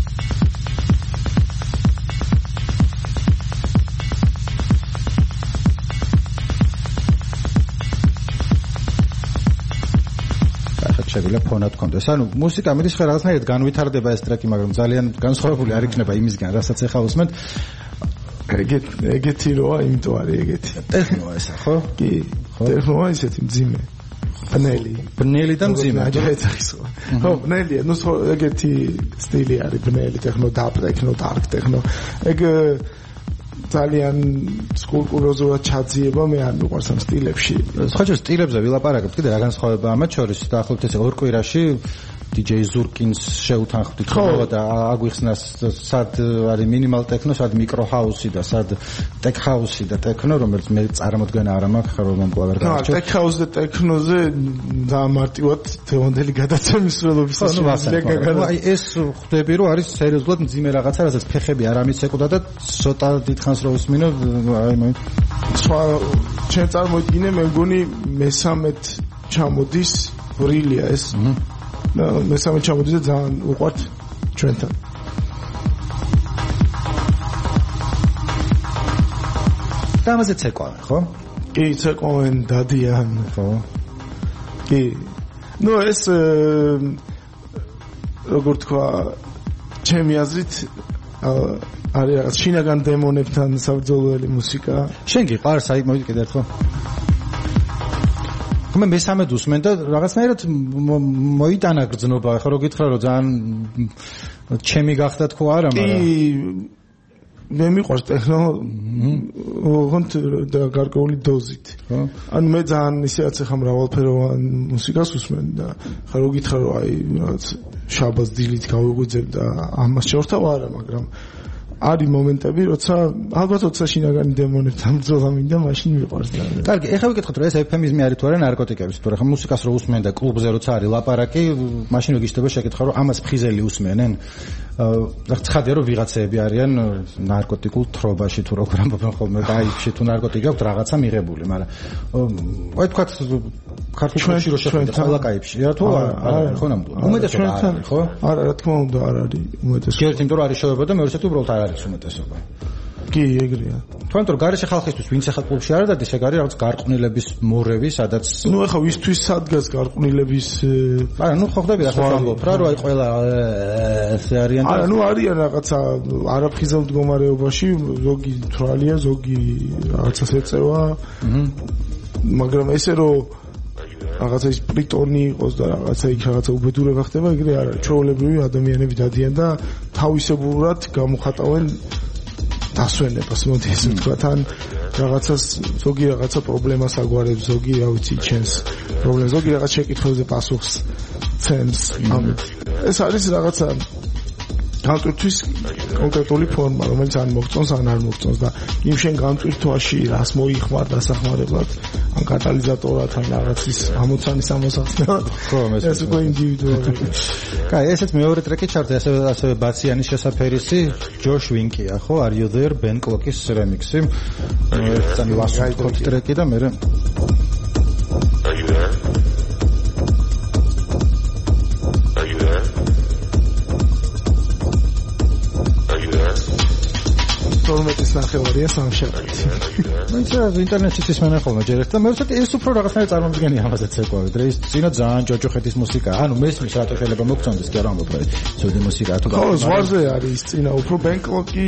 შეგვიძლია ფონად კონდეს. ანუ მუსიკა მიდის ხა რაღაცნაირად განვითარდება ეს ტრეკი, მაგრამ ძალიან განსხვავებული არ იქნება იმისგან, რასაც ახლა უსმენთ. ეგეთ ეგეთი როა, იმიტომ არის ეგეთი. ტექნოა ესა, ხო? კი, ტექნოა ისეთი მძიმე. ბნელი. ბნელი და მძიმე. ხო, ბნელია, ნუ ეგეთი სტილი არის, ბნელი ტექნო, დაპ ტექნო, დარკ ტექნო. ეგ ძალიან სკულპტუროზულად ჩაძიება, მე არ მიყვარს ამ სტილებში. სხვა სტილებზე ვილაპარაკებთ, კიდე რა განსხვავება ამათ შორის, დაახლოებით ეს ორ კვირაში დიჯეი ზურკინს შეუთანხმდით ხოლმე და აგვიხსნას სად არის მინიმალ ტექნო, სად მიკრო ჰაუსი და სად ტექ ჰაუსი და ტექნო, რომელიც მე წარმოდგენა არ მაქვს, ხარ რომ მკლავ არ გავარჩევ. ტექ ჰაუს და ტექნოზე დამარტივად თევანდელი გადაცემის სრულობის შესაძლებლობა. აი ეს ხვდები რომ არის სერიოზულად მძიმე რაღაცა, რასაც ფეხები არ ამიცეკუდა და ცოტა დიდხანს რო უსმინო, აი მე სხვა ჩემ წარმოიდგინე, მე მგონი მესამედ ჩამოდის ვრილია ეს. და მესამე ჩამოდის და ძალიან უყვართ ჩვენთან. და ამაზე ცეკვავენ, ხო? კი, ცეკვავენ, დადიან, ხო? კი. ნუ ეს როგორ თქვა, ჩემი აზრით არის რაღაც შინაგან დემონებთან საბრძოლველი მუსიკა. შენ გიყარს, აი მოიდი კიდე ერთხელ. მე მესამედ უსმენ და რაღაცნაირად მოიტანა გრძნობა, ხო რო გითხრა რომ ძალიან ჩემი გახდა თქო არა, მაგრამ კი მე მიყვარს ტექნო ოღონდ და გარკვეული დოზით. ანუ მე ძალიან ისეაც ახლა მრავალფეროვან მუსიკას უსმენ და ხა რო გითხრა რომ აი რაღაც შაბათს დილით გავიღვიძებ და ამას შორთავ არა, მაგრამ არის მომენტები, როცა ალბათ როცა შინაგანი დემონებთან ბრძოლა მინდა, მაშინ მიყვარს და. კარგი, ეხლა ვიკითხოთ, რომ ეს ეფემიზმი არის თუ არა ნარკოტიკების, თუ რა ხა მუსიკას რო უსმენ და კლუბზე როცა არის ლაპარაკი, მაშინ რო გიშდება შეკითხვა, რომ ამას ფხიზელი უსმენენ. აა ცხადია რომ ვიღაცები არიან ნარკოტიკულ თრობაში თუ როგორ ამბობენ ხოლმე, გაიფში თუ ნარკოტიკი აქვს რაღაცა მიღებული, მაგრამ აი თქვათ ქართულში რო შეხედე ყველა კაიფშია თუ არა, ხო ნამდვილად. უმეტესობა არის, ხო? არა, რა თქმა უნდა, არ არის უმეტესობა. ერთ იმიტომ რომ არის შოება და მეორეც უბრალოდ არ არის უმეტესობა. კი, ეგრეა. თქვენ თორე გარეშე ხალხისთვის ვინც ახლა კლუბში არ დადის, ეგ არის რაღაც გარყვნილების მორევი, სადაც ნუ ახლა ვისთვის სადგას გარყვნილების არა, ნუ ხო ხდები ახლა ვამბობ რა, რომ აი ყველა ესე არიან და არა, ნუ არიან რაღაცა არაფხიზელ მდგომარეობაში, ზოგი თვალია, ზოგი რაღაცას ეწევა. მაგრამ ესე რომ რაღაცა ის პრიტონი იყოს და რაღაცა იქ რაღაცა უბედურება ხდება, ეგრე არ არის. ჩვეულებრივი ადამიანები დადიან და თავისებურად გამოხატავენ დასვენებას, მოდი ესე ვთქვათ, ან რაღაცას ზოგი რაღაცა პრობლემას აგვარებს, ზოგი რა ვიცი, ჩენს პრობლემას, ზოგი რაღაც შეკითხვებზე პასუხს ცემს. ეს არის რაღაცა განტვირთვის კონკრეტული ფორმა, რომელიც ან მოგწონს, ან არ მოგწონს და იმ შენ განტვირთვაში რას მოიხმარ დასახმარებლად, ან კატალიზატორად, ან რაღაცის ამოცანის ამოსახსნელად. ხო, ეს უკვე ინდივიდუალურია. კაი, ესეც მეორე ტრეკი ჩარდა, ასევე ასევე ბაციანის შესაფერისი, ჯოშ ვინკია, ხო? Are you there? Ben Clock-ის რემიქსი. ერთსანი ვასუხოთ ტრეკი და მე Are you there? Are you there? თორმეტის ნახევარია სამშაბათი. მეც ინტერნეტში ისმენა ხოლმე ჯერ ერთ და მე ვთქვი ეს უფრო რაღაცნაირად წარმომდგენი ამაზეც ეკوای. დღეს წინა ძალიან ჯოჯოხეთის მუსიკა. ანუ მესმის რატო შეიძლება მოგწონდეს კი არ ამბობ რა. ცუდი მუსიკა თუ ხო, ზვარზე არის წინა უფრო Ben Clock-ი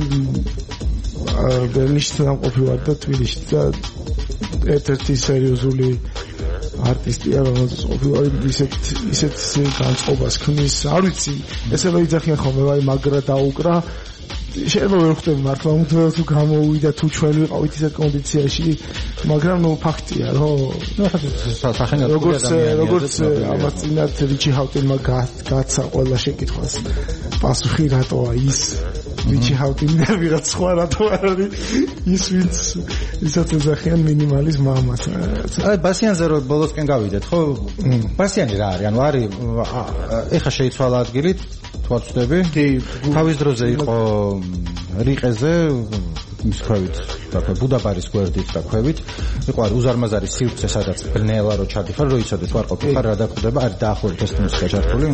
ბერლინში დამყოფი ვარ და თბილისში და ერთ-ერთი სერიოზული არტისტია, რომელსაც ყოფილი ისეთ ისეთ განწყობას ქმნის. არ ვიცი, ესე რომ იძახიან ხოლმე, აი მაგრა დაუკრა შეიძლება ვერ ხვდები მართლა უმთავრესად თუ გამოვიდა თუ ჩვენ ვიყავით ისეთ კონდიციაში, მაგრამ ნუ ფაქტია, რომ როგორც როგორც ამას წინათ რიჩი ჰაუტინმა გაცა ყველა შეკითხვას პასუხი რატოა ის რიჩი ჰაუტინი და ვიღაც სხვა რატო არ არის ის ვინც ისაც ეძახიან მინიმალის მამას. აი ბასიანზე რო ბოლოსკენ გავიდეთ, ხო? ბასიანი რა არის? ანუ არის ეხა შეიცვალა ადგილით ვაცდები. თავის დროზე იყო რიყეზე, მის ქვევით, თქვა ბუდაპარის გვერდით და ქვევით. იყო არ უზარმაზარი სივრცე, სადაც ბრნელა რო ჩადიხარ, რო იცოდე თუ არ ყოფილიყარ რა დაკვდება, არის დაახლოებით ეს მუსიკა ჩართული.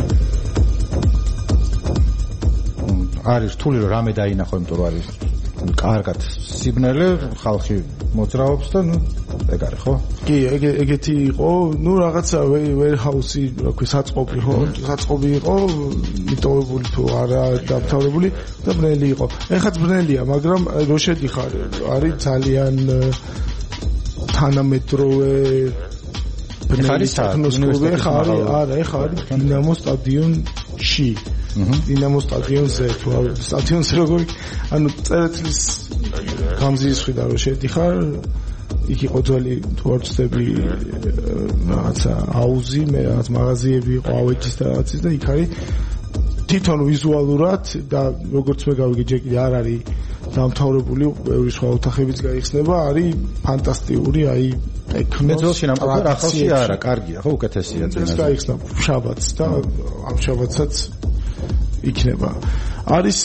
არის რთული რომ რამე დაინახო, იმიტომ რომ არის კარგად სიბნელე, ხალხი მოძრაობს და ნუ ეგ არის, ხო? კი, ეგეთი იყო, ნუ რაღაცა warehouse-ი, რა ქვია, საწყობი, ხო? საწყობი იყო, მიტოვებული თუ არა დამთავრებული და ბრნელი იყო. ეხაც ბრნელია, მაგრამ რო შედიხარ, არის ძალიან თანამედროვე ბრნელი ტექნოსკლუბი, ეხა არის, არა, ეხა არის დინამო სტადიონში. დინამო სტადიონზე თუ სტადიონზე როგორი, ანუ წერეთლის გამზირის მხრიდან რო შედიხარ, იქ იყო ძველი თორცები, რაღაცა აუზი, მე რაღაც მაღაზიები იყო ავეჯის და რაღაცის და იქ არის თვითონ ვიზუალურად და როგორც მე გავიგე ჯერ კიდე არ არის დამთავრებული, ბევრი სხვა ოთახებიც გაიხსნება, არის ფანტასტიკური, აი ტექნოს. მე ძველში ნამყოფი ახალში არა, კარგია, ხო, უკეთესია წინაზე. ეს გაიხსნა შაბათს და ამ შაბათსაც იქნება. არის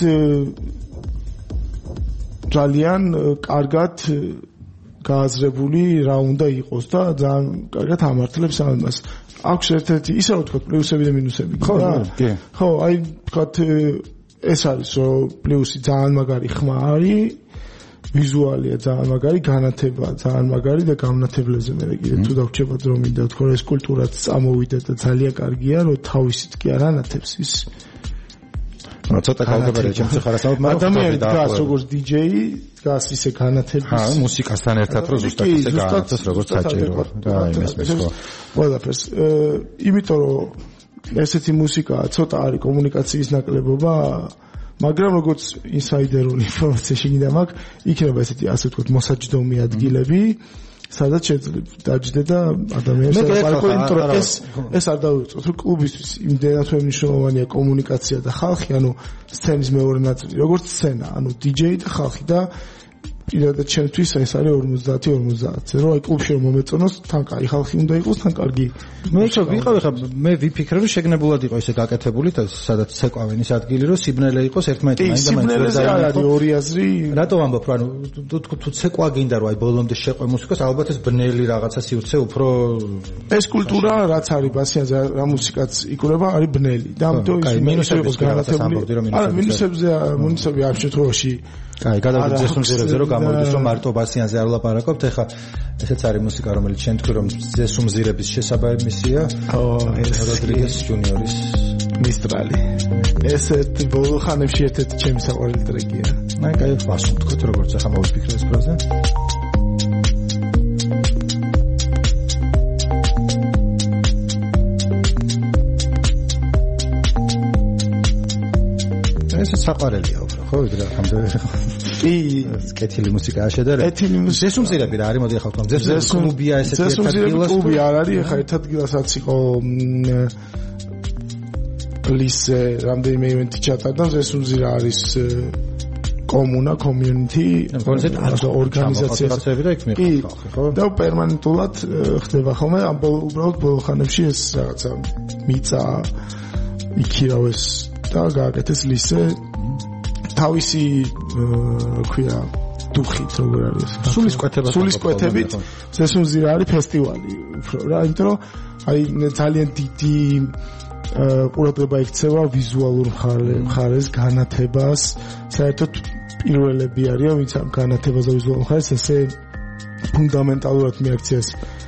ძალიან კარგად გააზრებული რა უნდა იყოს და ძალიან კარგად ამართლებს ამას. აქვს ერთ-ერთი ისე რომ თქვა პლუსები და მინუსები. ხო, კი. ხო, აი თქვა ეს არის რომ პლუსი ძალიან მაგარი ხმა არის, ვიზუალია ძალიან მაგარი, განათება ძალიან მაგარი და გამნათებლებზე მე კიდე თუ დავრჩებათ რომ მინდა თქო ეს კულტურაც წამოვიდა და ძალიან კარგია რომ თავისით კი არ ანათებს ის ну ცოტა გავგებარია ჩემს ხარასაუბრ მაგრამ ადამიანი დგას როგორც დი-ჯეი დგას ისე განათების ჰა მუსიკასთან ერთად რომ ზუსტად ისე განათებს როგორც საჭიროა და იმის ხო ყველაფერს იმიტომ რომ ესეთი მუსიკა ცოტა არის კომუნიკაციის ნაკლებობა მაგრამ როგორც ინსაიდერული ინფორმაცია შეგინდა მაქვს იქნება ესეთი ასე ვთქვათ მოსაჯდომი ადგილები სადაც დაჯდე და ადამიანს ელაპარაკო, იმიტომ რომ ეს ეს არ დავიწყოთ, რომ კლუბისთვის იმდენად მნიშვნელოვანია კომუნიკაცია და ხალხი, ანუ სცენის მეორე ნაწილი, როგორც სცენა, ანუ დიჯეი და ხალხი და პირადად ჩემთვის ეს არის ორმოცდაათი ორმოცდაათზე, რომ აი კლუბში რომ მომეწონოს, თან კაი ხალხი უნდა იყოს, თან კარგი. მე ხო ვიყავ ხა მე ვიფიქრე რომ შეგნებულად იყო ესე გაკეთებული და სადაც ცეკვავენ ის ადგილი რომ სიბნელე იყოს ერთმანეთთან და სიბნელეზე არ არის ორი აზრი. რატო ვამბობ რომ ანუ თუ ცეკვა გინდა რომ აი ბოლომდე შეყვე მუსიკას ალბათ ეს ბნელი რაღაცა სივრცე უფრო ეს კულტურა რაც არის ბასიანზე რა მუსიკაც იკურება არის ბნელი და ამიტომ ის მინუსები იყოს განათებული. არა მინუსებზე მინუსები ამ შემთხვევაში აი გადავიდეთ ზესუმზირებზე რომ გამოვიდეს რომ მარტო ბასიანზე არ ვლაპარაკობთ ეხლა ესეც არის მუსიკა რომელიც შენ თქვი რომ ზესუმზირების შესაბამისია როდრიგეს ჯუნიორის მისტრალი ეს ერთი ბოლო ხანებში ერთ-ერთი ჩემი საყვარელი ტრეკია აი კაი ვასუნ თქვით როგორც ახლა მოვიფიქრე ეს პროზე ეს საყვარელია უფრო ხო ვიდრე ამდენ კი კეთილი მუსიკაა შედარებით კეთილი მუსიკა ზესუმზირები რა არის მოდი ახლა ვთქვამ ზესუმზირების კლუბია ესეთი ერთ ადგილას კლუბი არ არის ახლა ერთ ადგილასაც იყო ლისე რამდენიმე ივენთი ჩატარდა ზესუმზირა არის კომუნა community ორგანიზაცია და იქ მიყავ ხო და პერმანენტულად ხდება ხოლმე ამ უბრალოდ ბოლო ხანებში ეს რაღაცა მიწა იქირავეს და გააკეთეს ლისე თავისი ქვია დუხით როგორ არის სულის კვეთება სულის კვეთებით ზესუმზირა არის ფესტივალი უფრო რა იმიტომ რომ აი ძალიან დიდი ყურადღება იქცევა ვიზუალურ მხარეს განათებას საერთოდ პირველები არიან ვინც ამ განათებას და ვიზუალურ მხარეს ესე ფუნდამენტალურად მიაქციეს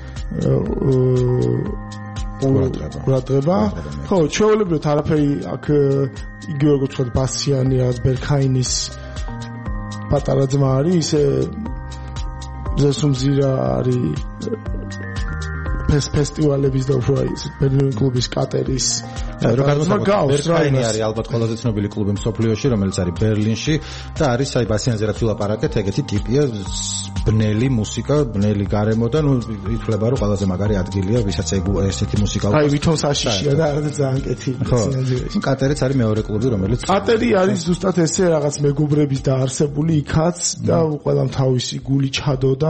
ყურადღება ხო ჩვეულებრივად არაფერი აქ იგივე როგორც ვთქვათ ბასიანი რაც ბერქაინის პატარა ძმა არის ისე ზესუმზირა არის ფეს ფესტივალების და უფრო ის ბერლინ კლუბის კატერის რო გადმოსაგავს ბერქაინი არის ალბათ ყველაზე ცნობილი კლუბი მსოფლიოში რომელიც არის ბერლინში და არის აი ბასიანზე რაც ვილაპარაკეთ ეგეთი ტიპია ბნელი მუსიკა ბნელი გარემო და ნუ ითვლება რომ ყველაზე მაგარი ადგილია ვისაც ესეთი მუსიკა აი ვითომ საშიშია და არა ძალიან კეთილი ბასიანზე კატერიც არის მეორე კლუბი რომელიც კატერი არის ზუსტად ესე რაღაც მეგობრების დაარსებული იქაც და ყველამ თავისი გული ჩადო და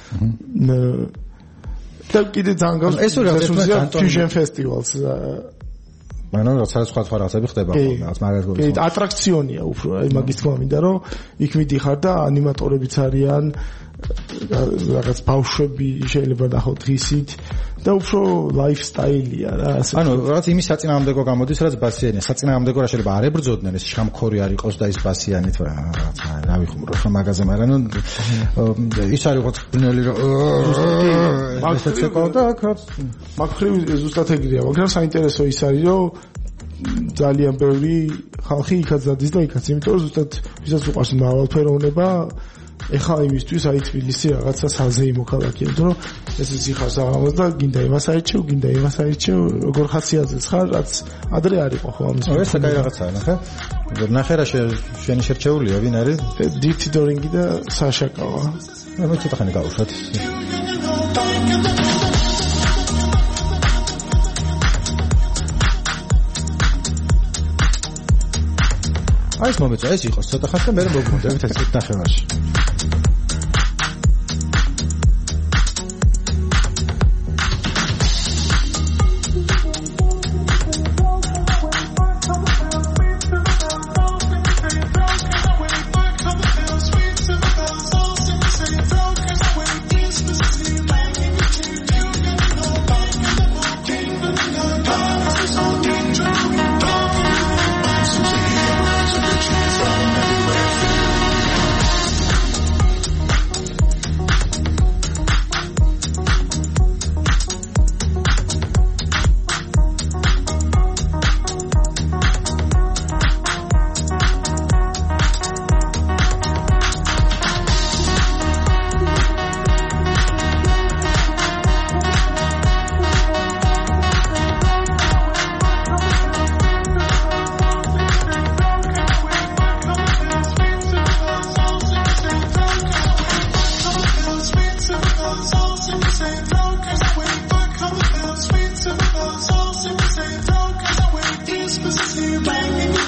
და კიდე ძალიან გავს ეს რა ფიუჟენ ფესტივალს მაგრამ რა სხვა სხვა რაღაცები ხდება ხოლმე რაღაც მაგალითად კი ატრაქციონია უფრო აი მაგის თქმა მინდა რომ იქ მიდიხარ და ანიმატორებიც არიან რაღაც ბავშვები შეიძლება ნახოთ ღისით და უფრო ლაიფსტაილია რა ასე ანუ რაღაც იმის საწინააღმდეგო გამოდის რაც ბასიანი საწინააღმდეგო რა შეიძლება არ ებრძოდნენ ეს შამქორი არ იყოს და ის ბასიანით რა რა ვიხმარო ხა მაგაზე მაგრამ ნუ ის არის როგორც ბნელი რომ მაგაც ეკავა და აქაც მაგხრივ ზუსტად ეგრეა მაგრამ საინტერესო ის არის რომ ძალიან ბევრი ხალხი იქაც დადის და იქაც იმიტომ რომ ზუსტად ვისაც უყვარს მრავალფეროვნება ეხლა იმისთვის აი თბილისი რაღაცა საზეიმო ქალაქია, იმიტომ რომ ეს იხარ საღამოს და გინდა იმას აიჩევ, გინდა იმას აიჩევ, როგორ ხასიათზეც ხარ, რაც ადრე არ იყო ხო ამის. ეს საკაი რაღაცაა, ნახე. ნახე რა შენი შერჩეულია, ვინ არის? დირთი დორინგი და საშაკავა. მე ცოტა ხანი გავუშვათ. აი ეს მომეწა ეს იყოს ცოტა ხანი და მე მოვგონდებით ეს ნახევარში.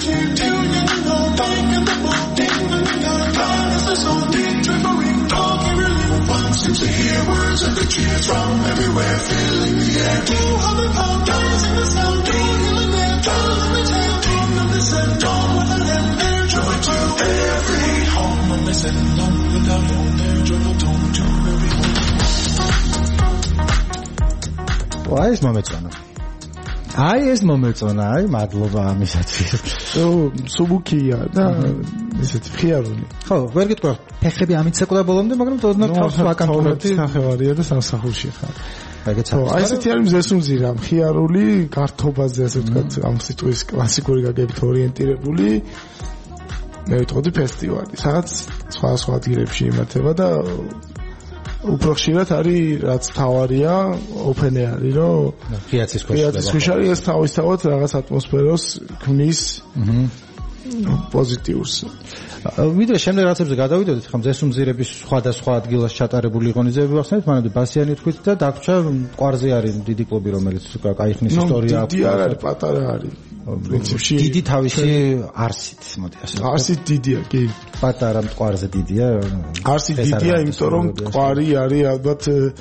Seems to hear words of the cheers from everywhere, filling the air. Two hundred pound guys in the sound, two healing there, dollars in the tail, team of the set, dawn without them, their joy to every home. And they said, alone without home, their joyful tone to every home. აი ეს მომეწონა. აი ეს მომეწონა, აი მადლობა ამისათვის. ო, სუბუქია და ისეთი ხიარული. ხო, ვერ გიტყვი ფეხები ამიცეკდა ბოლომდე, მაგრამ თოდნა თავს ვაკანტურები სახევარია და სამსახურში ხარ. ეგეც არის. აი ესეთი არის მზესუმზირა, ხიარული, გართობაზე ასე ვთქვათ, ამ სიტყვის კლასიკური გაგებით ორიენტირებული. მე ვიტყოდი ფესტივალი, სადაც სხვა სხვა ადგილებში იმართება და უფრო ხშირად არის რაც თავარია, ოფენი არის, რომ ხიაცის ქვეშ ხიაცის ქვეშ არის ეს თავისთავად რაღაც ატმოსფეროს ქმნის. აჰა. პოზიტიურს. ვიდრე შემდეგ რაღაცებზე გადავიდოდით, ხომ ზესუმზირების სხვადასხვა ადგილას ჩატარებული ღონისძიებები ვახსენეთ, მანამდე ბასიანი თქვით და დაგვრჩა მყარზე არის დიდი კლუბი, რომელიც კაიხნის ისტორია აქვს. დიდი არ არის, პატარა არის. პრინციპში დიდი თავისი არსით, მოდი ასე. არსით დიდია, კი. პატარა მყარზე დიდია. არსით დიდია, იმიტომ რომ მყარი არის ალბათ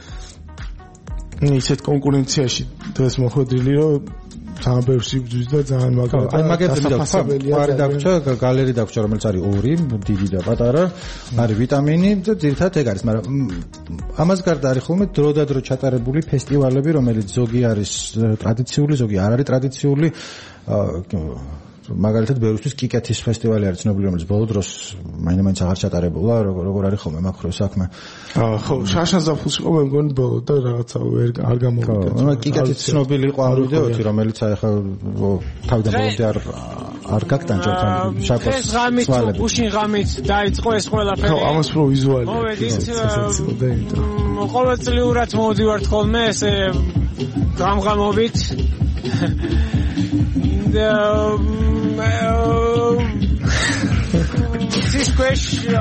ისეთ კონკურენციაში დღეს მოხვედრილი, რომ ძალიან ბევრს იბრძვის და ძალიან მაგარი. აი მაგერზე მყარი დაგვრჩა, გალერი დაგვრჩა, რომელიც არის ორი, დიდი და პატარა, არის ვიტამინი და ძირითადად ეგ არის, მაგრამ ამას გარდა არის ხოლმე დრო და დრო ჩატარებული ფესტივალები, რომელიც ზოგი არის ტრადიციული, ზოგი არ არის ტრადიციული. მაგალითად ბევრისთვის კიკეთის ფესტივალი არის ცნობილი, რომელიც ბოლო დროს მაინც აღარ ჩატარებულა, როგორ არის ხოლმე მაქრო საქმე. ხო, შაშანზაფხულში ყო მე მგონი ბოლო და რაღაცა ვერ არ გამოვიდა. ხო, კიკეთის ცნობილი იყო ამ ვიდეოთი, რომელიც ახლა თავიდან ბოლომდე არ არ გაგტანჯობთ ამ შაკოს. ეს ღამით, გუშინ ღამით დაიწყო ეს ყველაფერი. ხო, ამას პრო ვიზუალი. მოვედით ყოველწლიურად მოვდივართ ხოლმე ესე გამღამობით. This question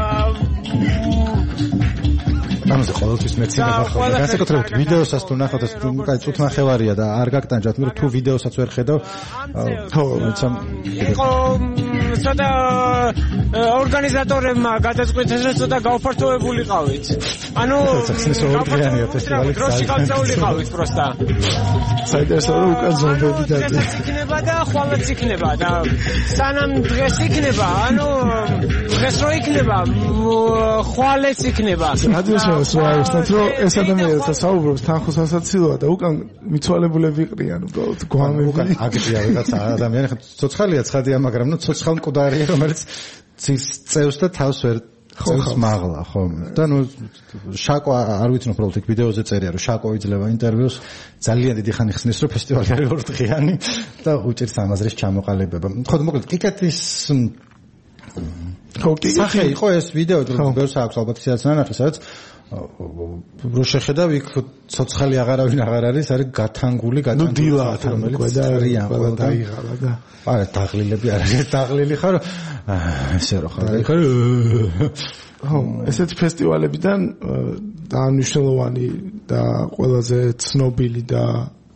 ამაზე ყოველთვის მეცინება ხოლმე. განსაკუთრებით ვიდეოსაც თუ ნახავთ, ეს კაი წუთნახევარია და არ გაგტანჯავთ, მაგრამ თუ ვიდეოსაც ვერ ხედავ, ხო, მეცამ იყო ცოტა ორგანიზატორებმა გადაწყვეტეს, რომ ცოტა გავფართოვებულიყავით. ანუ ორგანიზატორია ფესტივალი. დროში გავწეულიყავით პროსტა. საინტერესო რომ უკან ზომბები დაძე. იქნება და ხვალაც იქნება და სანამ დღეს იქნება, ანუ დღეს რო იქნება, ხვალეც იქნება. რადიოს ვაუსტათ რომ ეს ადამიანთა საუბრობს თანხოსასაცილოა და უკან მიცვალებულები იყრიან უბრალოდ გვამები. უკან აგია ვიღაცა ადამიანი ხა ცოცხალია ცხადია, მაგრამ ნუ ცოცხალ მკვდარია, რომელიც წევს და თავს ვერ წევს მაღლა, ხო. და ნუ შაკო არ ვიცი უბრალოდ იქ ვიდეოზე წერია, რომ შაკო იძლევა ინტერვიუს, ძალიან დიდი ხანი ხსნის, რომ ფესტივალი არის ორდღიანი და უჭირს ამაზრის ჩამოყალიბება. ხო, მოკლედ კიკეთის ხო, კიკეთი იყო ეს ვიდეო, რომ ბევრს აქვს ალბათ ისედაც ნანახი, სადაც რო შეხედავ იქ ცოცხალი აღარავინ აღარ არის, არის გათანგული, გათანგული, რომელიც წერიან ყველა დაიღალა და არა დაღლილები არ არის, დაღლილი ხარ, ესე რო ხარ, ხარ. ხო, ესეთი ფესტივალებიდან დანიშნულოვანი და ყველაზე ცნობილი და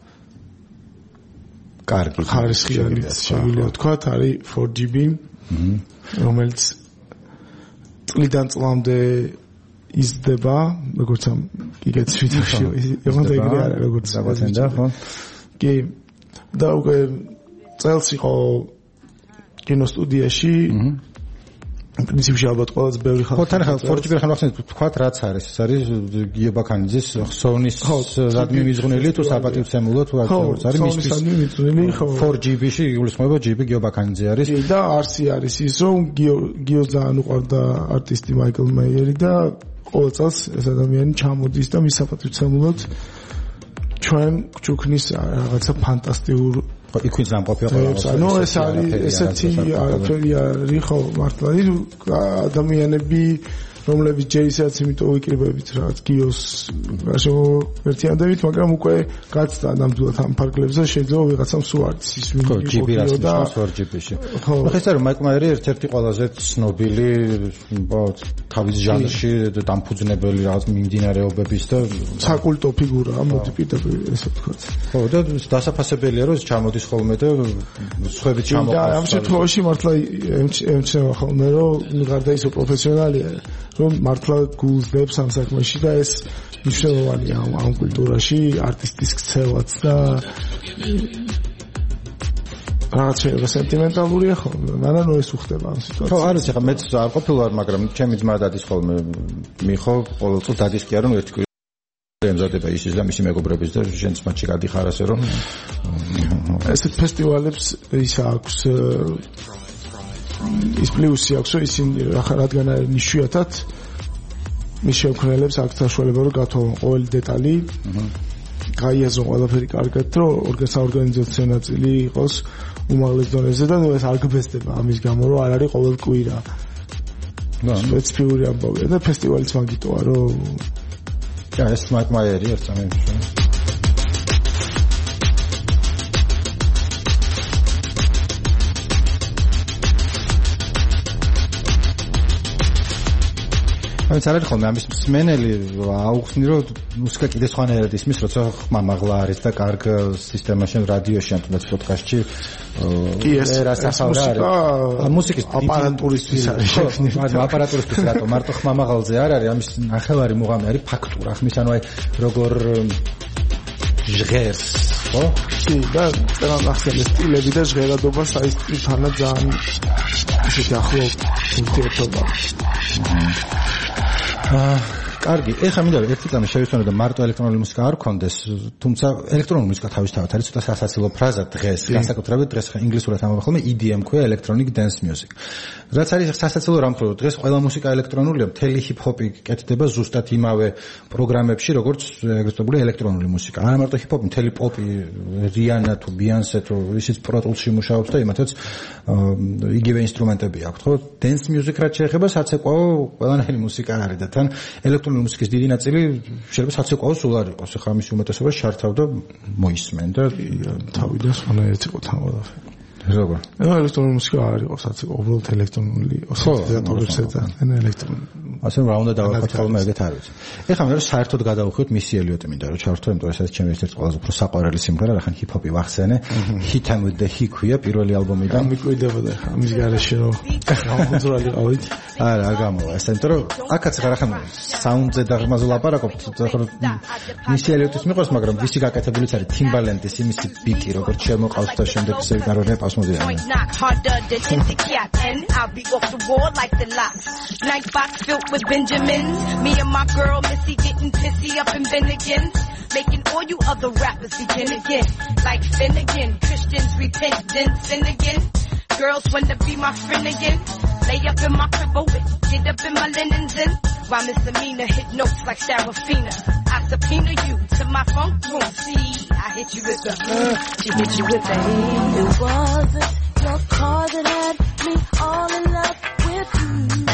კარგი ხარისხიანი შეგვიძლია ვთქვათ, არის four G B, რომელიც წლიდან წლამდე იზრდება, როგორც ამ კიკეთის ვიდეოში, იყო და ეგრე არა, როგორც დაგაცენდა, ხო? კი. და უკვე წელს იყო კინოსტუდიაში. პრინციპში ალბათ ყველაზე ბევრი ხალხი. ხო, თან ხა four G B ხან ვახსენეთ, თქვათ რაც არის, ეს არის გიო ბაქანიძის Sony-ის რადმი მიზღვნელი თუ საპატივცემულო თუ რაც არის მისთვის. four G B-ში იგულისხმება ჯი ბი გიო ბაქანიძე არის. და არსი არის ის, რომ გიო გიოს ძალიან უყვარდა არტისტი მაიკლ მეიერი და ყოველ წელს ეს ადამიანი ჩამოდის და მის საპატივცემულოდ ჩვენ გჩუქნის რაღაცა ფანტასტიკურ იქვე ზამყოფია ყველას. ანუ ეს არის ესეთი არაფერი არის ხო მართლა ადამიანები რომლებიც ჯეისაც იმიტომ ვიკრიბებით რა გიოს რაშო ერთიანდებით, მაგრამ უკვე გაცდა ნამდვილად ამ ფარგლებზე შეიძლება ვიღაცამ სულ არის ის ვიდეო და four G B-ში. ხო, ხეს არის მაიკლ მეიერი ერთ-ერთი ყველაზე ცნობილი თავის ჟანრში დამფუძნებელი რაღაც მიმდინარეობების და საკულტო ფიგურაა, მოდი პირდაპირ ესე ვთქვათ. ხო, და დასაფასებელია რომ ჩამოდის ხოლმე და სხვები ჩამოყავს. და ამ შემთხვევაში მართლა ემჩნევა ხოლმე რომ გარდაიცვალა პროფესიონალია, რომ მართლა გულს ამ საქმეში და ეს მნიშვნელოვანია ამ კულტურაში, არტისტის ქცევაც და რაღაც შეიძლება სენტიმენტალურია ხოლმე, მაგრამ ეს უხდება ამ სიტუაციას. ხო, არის ახლა მეც არ ყოფილვარ, მაგრამ ჩემი ძმა დადის ხოლმე მიხო, ყოველ წელს დადის კი არა, ერთი კვირა ემზადება ის და მისი მეგობრების და შენც მათში გადიხარ ასე რომ ესეთ ფესტივალებს ის აქვს ის პლუსი აქვს, რომ ისინი რადგან არის იშვიათად მის შემქმნელებს აქვს საშუალება რომ გათხოვონ ყოველი დეტალი. გაიაზრონ ყველაფერი კარგად, რომ საორგანიზაციო ნაწილი იყოს უმაღლეს დონეზე და ნუ ეს არ გბესდება ამის გამო, რომ არ არის ყოველ კვირა. და სპეციფიკური ამბავია და ფესტივალიც მაგიტოა, რომ და ეს მაგმაიერი ერთ სამეფო. ამის არ არის ხოლმე ამის მსმენელი აუხსნი რომ მუსიკა კიდე სხვანაირად ისმის როცა ხმამაღლა არის და კარგ სისტემაში რადიოში ან თუნდაც პოდკასტში კი ეს მუსიკა მუსიკის აპარატურისთვის არის შექმნილი აპარატურისთვის რატო მარტო ხმამაღალზე არ არის ამის ნახევარი მუღამი არის ფაქტურა ხმის ანუ აი როგორ ჟღერს ხო კი და წერან ახსენე სტილები და ჟღერადობა საისტრიფანა ძალიან ისეთი ახლო ურთიერთობა აა კარგი, ეხლა მინდა რომ ერთი წამი შევიცვალო და მარტო ელექტრონული მუსიკა არ გქონდეს, თუმცა ელექტრონული მუსიკა თავისთავად არის ცოტა სასაცილო ფრაზა დღეს, განსაკუთრებით დღეს ხა ინგლისურად ამბობ ხოლმე E D M ქვია electronic dance music. რაც არის სასაცილო რამ რო დღეს ყველა მუსიკა ელექტრონულია, მთელი ჰიპ-ჰოპი კეთდება ზუსტად იმავე პროგრამებში, როგორც ეგრეთ წოდებული ელექტრონული მუსიკა. არა მარტო ჰიპ-ჰოპი, მთელი პოპი, რიანა თუ ბიანსე თუ ისიც Pro Tools-ში მუშაობს და იმათაც იგივე ინსტრუმენტები აქვს, ხო? Dance music რაც შეეხება საცეკვაო ყველანაირი მუსიკა არის და თან ელექტრონული მუსიკის დიდი ნაწილი შეიძლება საცეკვაო სულ არ იყოს. ხა მის უმეტესობა შართავ და მოისმენ და თავიდან სხვანაირად იყო თავადაფერი. როგორ? ნუ ელექტრონული მუსიკა არ იყო საცეკვაო, უბრალოდ ელექტრონული ოსცილატორებსა და ელექტრონული. ასე რომ რა უნდა დავაკეთოთ ხოლმე ეგეთ არ ვიცი. ეხლა მე რომ საერთოდ გადავხვით მისი ელიოტი მინდა რომ ჩავერთო, იმიტომ რომ ეს არის ჩემი ერთ-ერთი ყველაზე უფრო საყვარელი სიმღერა, რახან ჰიპ-ჰოპი ვახსენე. Hit and with the He ქვია პირველი ალბომიდან. მიკვირდებოდა ამის გარეშე რომ გამომძვრალი ყავით. არა, არ გამოვა. ეს იმიტომ რომ აქაც ხარ ახლა საუნდზე და ღმაზე ლაპარაკობთ, ხო მისი ელიოტის მიყვარს, მაგრამ ვისი გაკეთებულიც არის Timbaland-ის იმისი ბიტი, როგორც შემოყავს და შემდეგ ისე გარო რეპას მოდიან. With Benjamins, me and my girl Missy getting pissy up in Bennigan's, making all you other rappers begin again. Like Finnegan, Christians repent, then sin again. Girls wanna be my friend again. Lay up in my crib, oh, get up in my linens in. While Miss Amina hit notes like Sarafina. I subpoena you to my funk room. See, I hit you with the, uh, she hit you with the hand. It wasn't your car that had me all in love with you.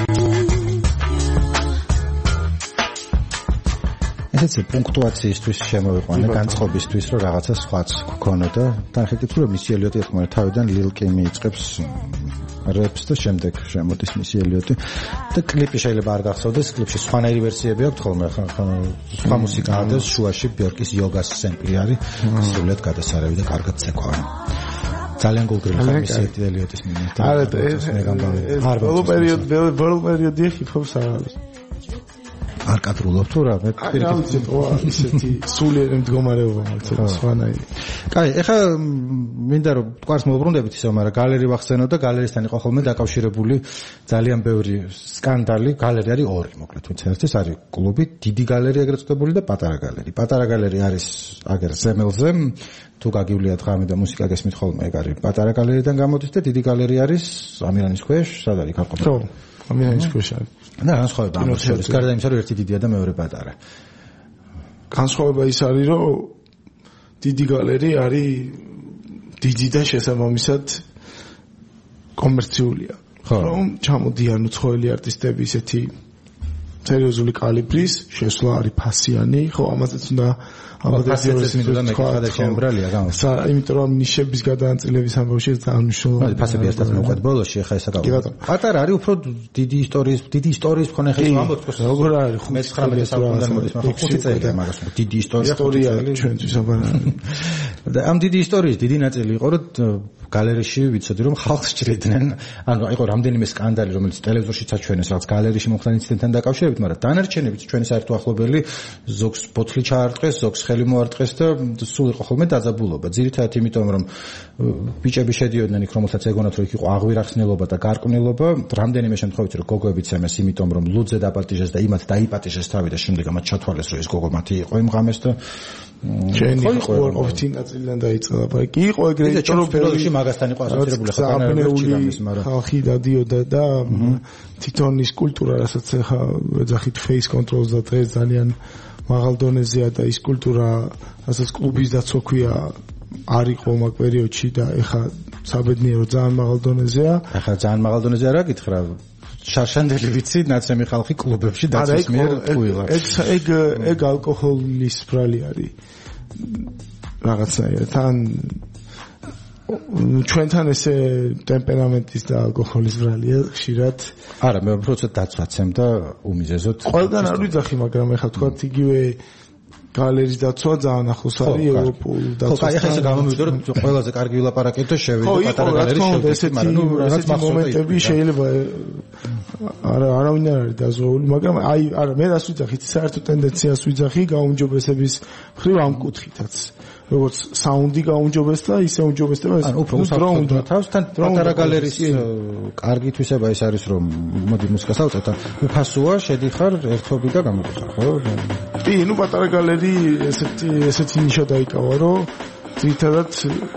ესეც პუნქტუაციისთვის შემოვიყვანე განწყობისთვის რომ რაღაცა სხვაც გქონოდა და ხეთქით რომ მისი ელიოტი ერთმანეთ თავიდან Lil Kim იწყებს რეპს და შემდეგ შემოდის მისი ელიოტი და კლიპი შეიძლება არ გახსოვდეს კლიპში სხვანაირი ვერსიები აქვს ხოლმე სხვა მუსიკაა და შუაში ბიორკის იოგას სემპლი არის სრულად გადასარევი და კარგად ცეკვავენ ძალიან გულგრილი მისი ელიოტის მინიატა არა ეს ბოლო პერიოდი ბოლო პერიოდი ჰიპ-ჰოპს არ არის არ კადრულობ თუ რა მე პირიქით ისეთი სულიერი მდგომარეობა მაქვს სხვანაირი. კაი, ეხლა მინდა რომ თქვას მოვბრუნდებით ისე, მაგრამ გალერი ვახსენო და გალერისთან იყო ხოლმე დაკავშირებული ძალიან ბევრი სკანდალი. გალერი არის ორი, მოკლედ ვინც ერთის არის კლუბი, დიდი გალერი ეგრეთ წოდებული და პატარა გალერი. პატარა გალერი არის აგერ ზემელზე, თუ გაგივლია დღამი და მუსიკა გესმით ხოლმე ეგ არის პატარა გალერიდან გამოდის და დიდი გალერი არის ამირანის ქვეშ, სად არის ქარყოფილი. ხო, ამირანის ქვეშ არის. და განსხვავება ამ შორის გარდა იმისა რომ ერთი დიდია და მეორე პატარა. განსხვავება ის არის რომ დიდი გალერი არის დიდი და შესაბამისად კომერციულია. ხო. რომ ჩამოდიან უცხოელი არტისტები ისეთი სერიოზული კალიბრის შესვლა არის ფასიანი, ხო, ამაზეც უნდა ამბობდეს მინდა მეკითხა და შემბრალია გამოს. იმიტომ რომ ნიშების გადაანაწილების ამბავში ძალიან მნიშვნელოვანია. ფასები ერთად მოვყეთ ბოლოში, ახლა ეს აკავე. პატარა არის უფრო დიდი ისტორიის, დიდი ისტორიის მქონე ხე ამბობთ თქოს. როგორ არის მეცხრამეტე საუკუნიდან მოდის, მაგრამ ხუთი წელია მაგას დიდი ისტორია ისტორია ჩვენთვის აბანანი. და ამ დიდი ისტორიის დიდი ნაწილი იყო რომ გალერეში ვიცოდი რომ ხალხს ჭრიდნენ, ანუ იყო რამდენიმე სკანდალი რომელიც ტელევიზორშიც აჩვენეს რაღაც გალერეში მომხდარ ინციდენტთან დაკავშირებით, მაგრამ დანარჩენებიც ჩვენი საერთო ახლობელი ზოგს ბოთლი ჩაარტყეს, ზოგს ხელი მოარტყეს და სულ იყო ხოლმე დაძაბულობა. ძირითადად იმიტომ რომ ბიჭები შედიოდნენ იქ რომელსაც ეგონათ რომ იქ იყო აღვირახსნელობა და გარყვნილობა, რამდენიმე შემთხვევაში რომ გოგოებიც ემეს იმიტომ რომ ლუძე დაპატიჟეს და იმათ დაიპატიჟეს თავი და შემდეგ ამათ ჩათვალეს რომ ეს გოგო მათი იყო იმ ღამეს და ჩვენი ყურყოფითი ნაწილიდან დაიწყება. კი იყო ეგრე იმიტომ რომ პირველში მაგასთან იყო ასოცირებული ხალხი, ხალხი დადიოდა და თვითონ ის კულტურა რასაც ახლა ეძახით face controls და ეს ძალიან მაღალ დონეზეა და ის კულტურა რასაც კლუბის დაცვა ქვია არ იყო მაგ პერიოდში და ეხა საბედნიერო ძალიან მაღალ დონეზეა. ახლა ძალიან მაღალ დონეზე არა გითხრა რა შარშანდელი ვიცი ნაცემი ხალხი კლუბებში დაცვის მიერ ტყუილა. ეგ ეგ ეგ ალკოჰოლის ბრალი არის რაღაცაა თან ჩვენთან ესე ტემპერამენტის და ალკოჰოლის ბრალია ხშირად. არა მე უბრალოდ დაცვაცემ და უმიზეზოდ ყველგან არ ვიძახი მაგრამ ეხლა თქვა იგივე გალერეის დაცვა ძალიან ახლოს არის ევროპულ დაცვასთან. ხო, ახლა ესე გამომივიდა რომ ყველაზე კარგი ვილაპარაკეთ და შევიდეთ პატარა გალერეის შევიდეთ, მაგრამ ნუ რაღაც მომენტები შეიძლება არა არავინ არ არის დაზღვეული, მაგრამ აი არა მე რას ვიძახით, საერთო ტენდენციას ვიძახი გაუმჯობესების მხრივ ამ კუთხითაც. როგორც საუნდი გაუმჯობესდა, ისე უმჯობესდება ეს. ანუ უფრო უსაფრთხო თავს თან პატარა გალერეის კარგი თვისება ის არის რომ მოდი მუსიკას ავწევთ, უფასოა, შედიხარ ერთობი და გამოდიხარ, ხო? კი, ნუ პატარა გალერი ესეთი ესეთი ნიშა დაიკავა, რომ ძირითადად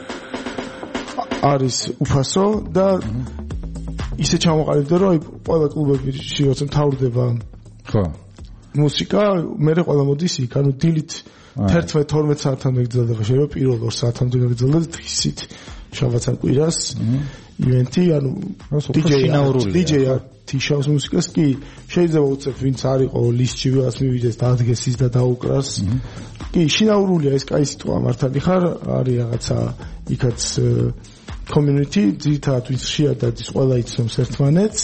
არის უფასო და ისე ჩამოყალიბდა, რომ აი ყველა კლუბებში როცა მთავრდება ხო მუსიკა, მე ყველა მოდის იქ, ანუ დილით თერთმეტ თორმეტ საათამდე გრძელდება, შეიძლება პირველ ორ საათამდე გრძელდება ისიც შაბათს ან კვირას ივენთი, ანუ დიჯეი თიშავს მუსიკას კი შეიძლება უცებ ვინც არ იყო ლისტში ვიღაც მივიდეს და ადგეს ის და დაუკრას. კი შინაურულია ეს კაი სიტყვა მართალი ხარ, არის რაღაცა იქაც community, ძირითადად ვინც შეადად ის ყველა იცნობს ერთმანეთს.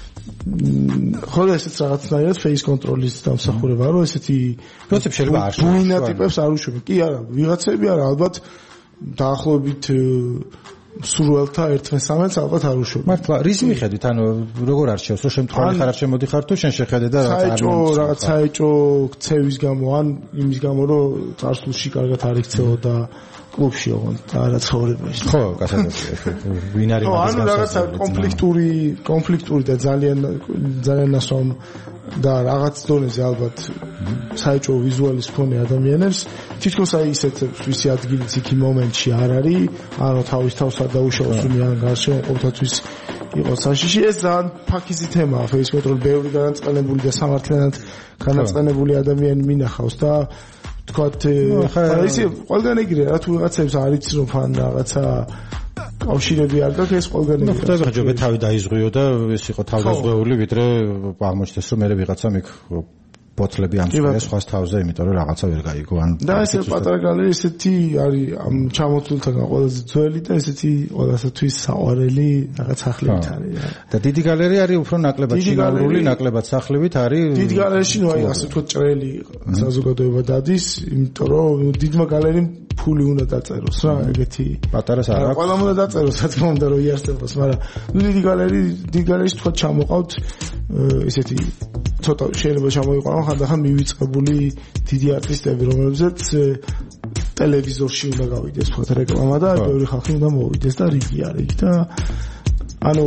ხოლო ესეც რაღაცნაირად face control-ის დამსახურება, რომ ესეთი პროცესები შეიძლება არ შევარდო. ბუინა ტიპებს არ უშვებენ. კი არა, ვიღაცები არა, ალბათ დაახლოებით სურველთა ერთმესამედს ალბათ არ უშვებენ. მართლა, რის მიხედვით, ანუ როგორ არჩევს, რომ შემთხვევაში ხარ არ შემოდიხარ თუ შენ შეხედე და რაღაც არ საეჭო, რაღაც საეჭო ქცევის გამო, ან იმის გამო, რომ წარსულში კარგად არ იქცეოდა კლუბში ოღონდ და არა ცხოვრებაში. ხო, გასაგებია. ვინ არის მაგის ანუ რაღაცა კონფლიქტური, კონფლიქტური და ძალიან ძალიან ნასვამ და რაღაც დონეზე ალბათ საეჭო ვიზუალის მქონე ადამიანებს თითქოს აი ისეთებს ვისი ადგილიც იქ მომენტში არ არის, ანუ თავის თავს არ დაუშავს უნიან გარშემო ყოველთვის იყო საშიში. ეს ძალიან ფაქიზი თემაა, face control ბევრი განაწყენებული და სამართლიანად განაწყენებული ადამიანი მინახავს და თქვათ ისე ყველგან ეგრეა რა თუ ვიღაცებს არ იცი რომ ფან რაღაცა კავშირები არ გაქვს ეს ყველგან ეგრეა. ნუ ხდება ჯობე თავი დაიზღვიო და ეს იყო თავდაზღვეული ვიდრე აღმოჩნდეს რომ მე რაღაცა მიქ ბოთლები ამწყეს სხვას თავზე, იმიტომ რომ რაღაცა ვერ გაიგო ან და ესე პატარა გალერი ესეთი არის ამ ჩამოთვლილთაგან ყველაზე ძველი და ესეთი ყველასათვის საყვარელი რაღაც სახლებით არის. და დიდი გალერი არის უფრო ნაკლებად შინაურული, ნაკლებად სახლებით არის. დიდი გალერეში ნუ აი ასე თქვა ჭრელი საზოგადოება დადის, იმიტომ რომ დიდმა გალერიმ ფული უნდა დაწეროს რა, ეგეთი პატარას არ აქვს. ყველამ უნდა დაწეროს, რა თქმა უნდა, რომ იარსებოს, მაგრამ ნუ დიდი გალერი, დიდი გალერეში თქვა ჩამოყავთ ესეთი ცოტა შეიძლება ჩამოიყვანო ხანდახან მივიწყებული დიდი არტისტები, რომლებზეც ტელევიზორში უნდა გავიდეს თქვა რეკლამა და ბევრი ხალხი უნდა მოვიდეს და რიგი არის იქ და ანუ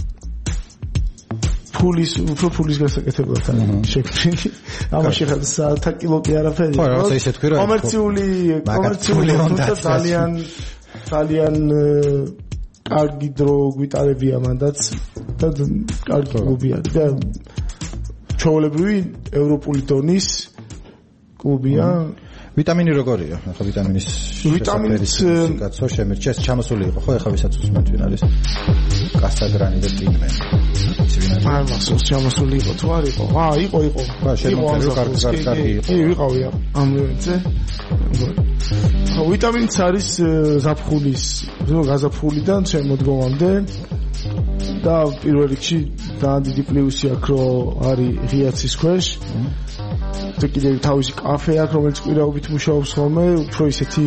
ფულის უფრო ფულის გასაკეთებლად არის შექმნილი. ამაში ხარ საათა კილო კი არაფერი. ხო, რაღაცა ისე თქვი რა. კომერციული კომერციული თუმცა ძალიან ძალიან კარგი დრო გვიტარებია მანდაც და კარგი კლუბია და ჩაოლებრივი ევროპული დონის კლუბია. ვიტამინი როგორია? ახლა ვიტამინის ვიტამინის კაცო შემერჩეს ჩამოსული იყო ხო? ახლა ვისაც უსმენთ ვინ არის? კასადრანი და ტინმენ. არ მახსოვს ჩამოსული იყო თუ არ იყო? აა იყო იყო. ხო, შემოწერილი კარგი კარგი იყო. კი, ვიყავი ამ მომენტზე. ხო, ვიტამინიც არის ზაფხულის, გაზაფხულიდან შემოდგომამდე და პირველ რიგში ძალიან დიდი პლუსი აქვს, რომ არის ღია ცის ქვეშ. თუ კიდევ თავისი კაფე აქვს, რომელიც კვირაობით მუშაობს ხოლმე, უფრო ისეთი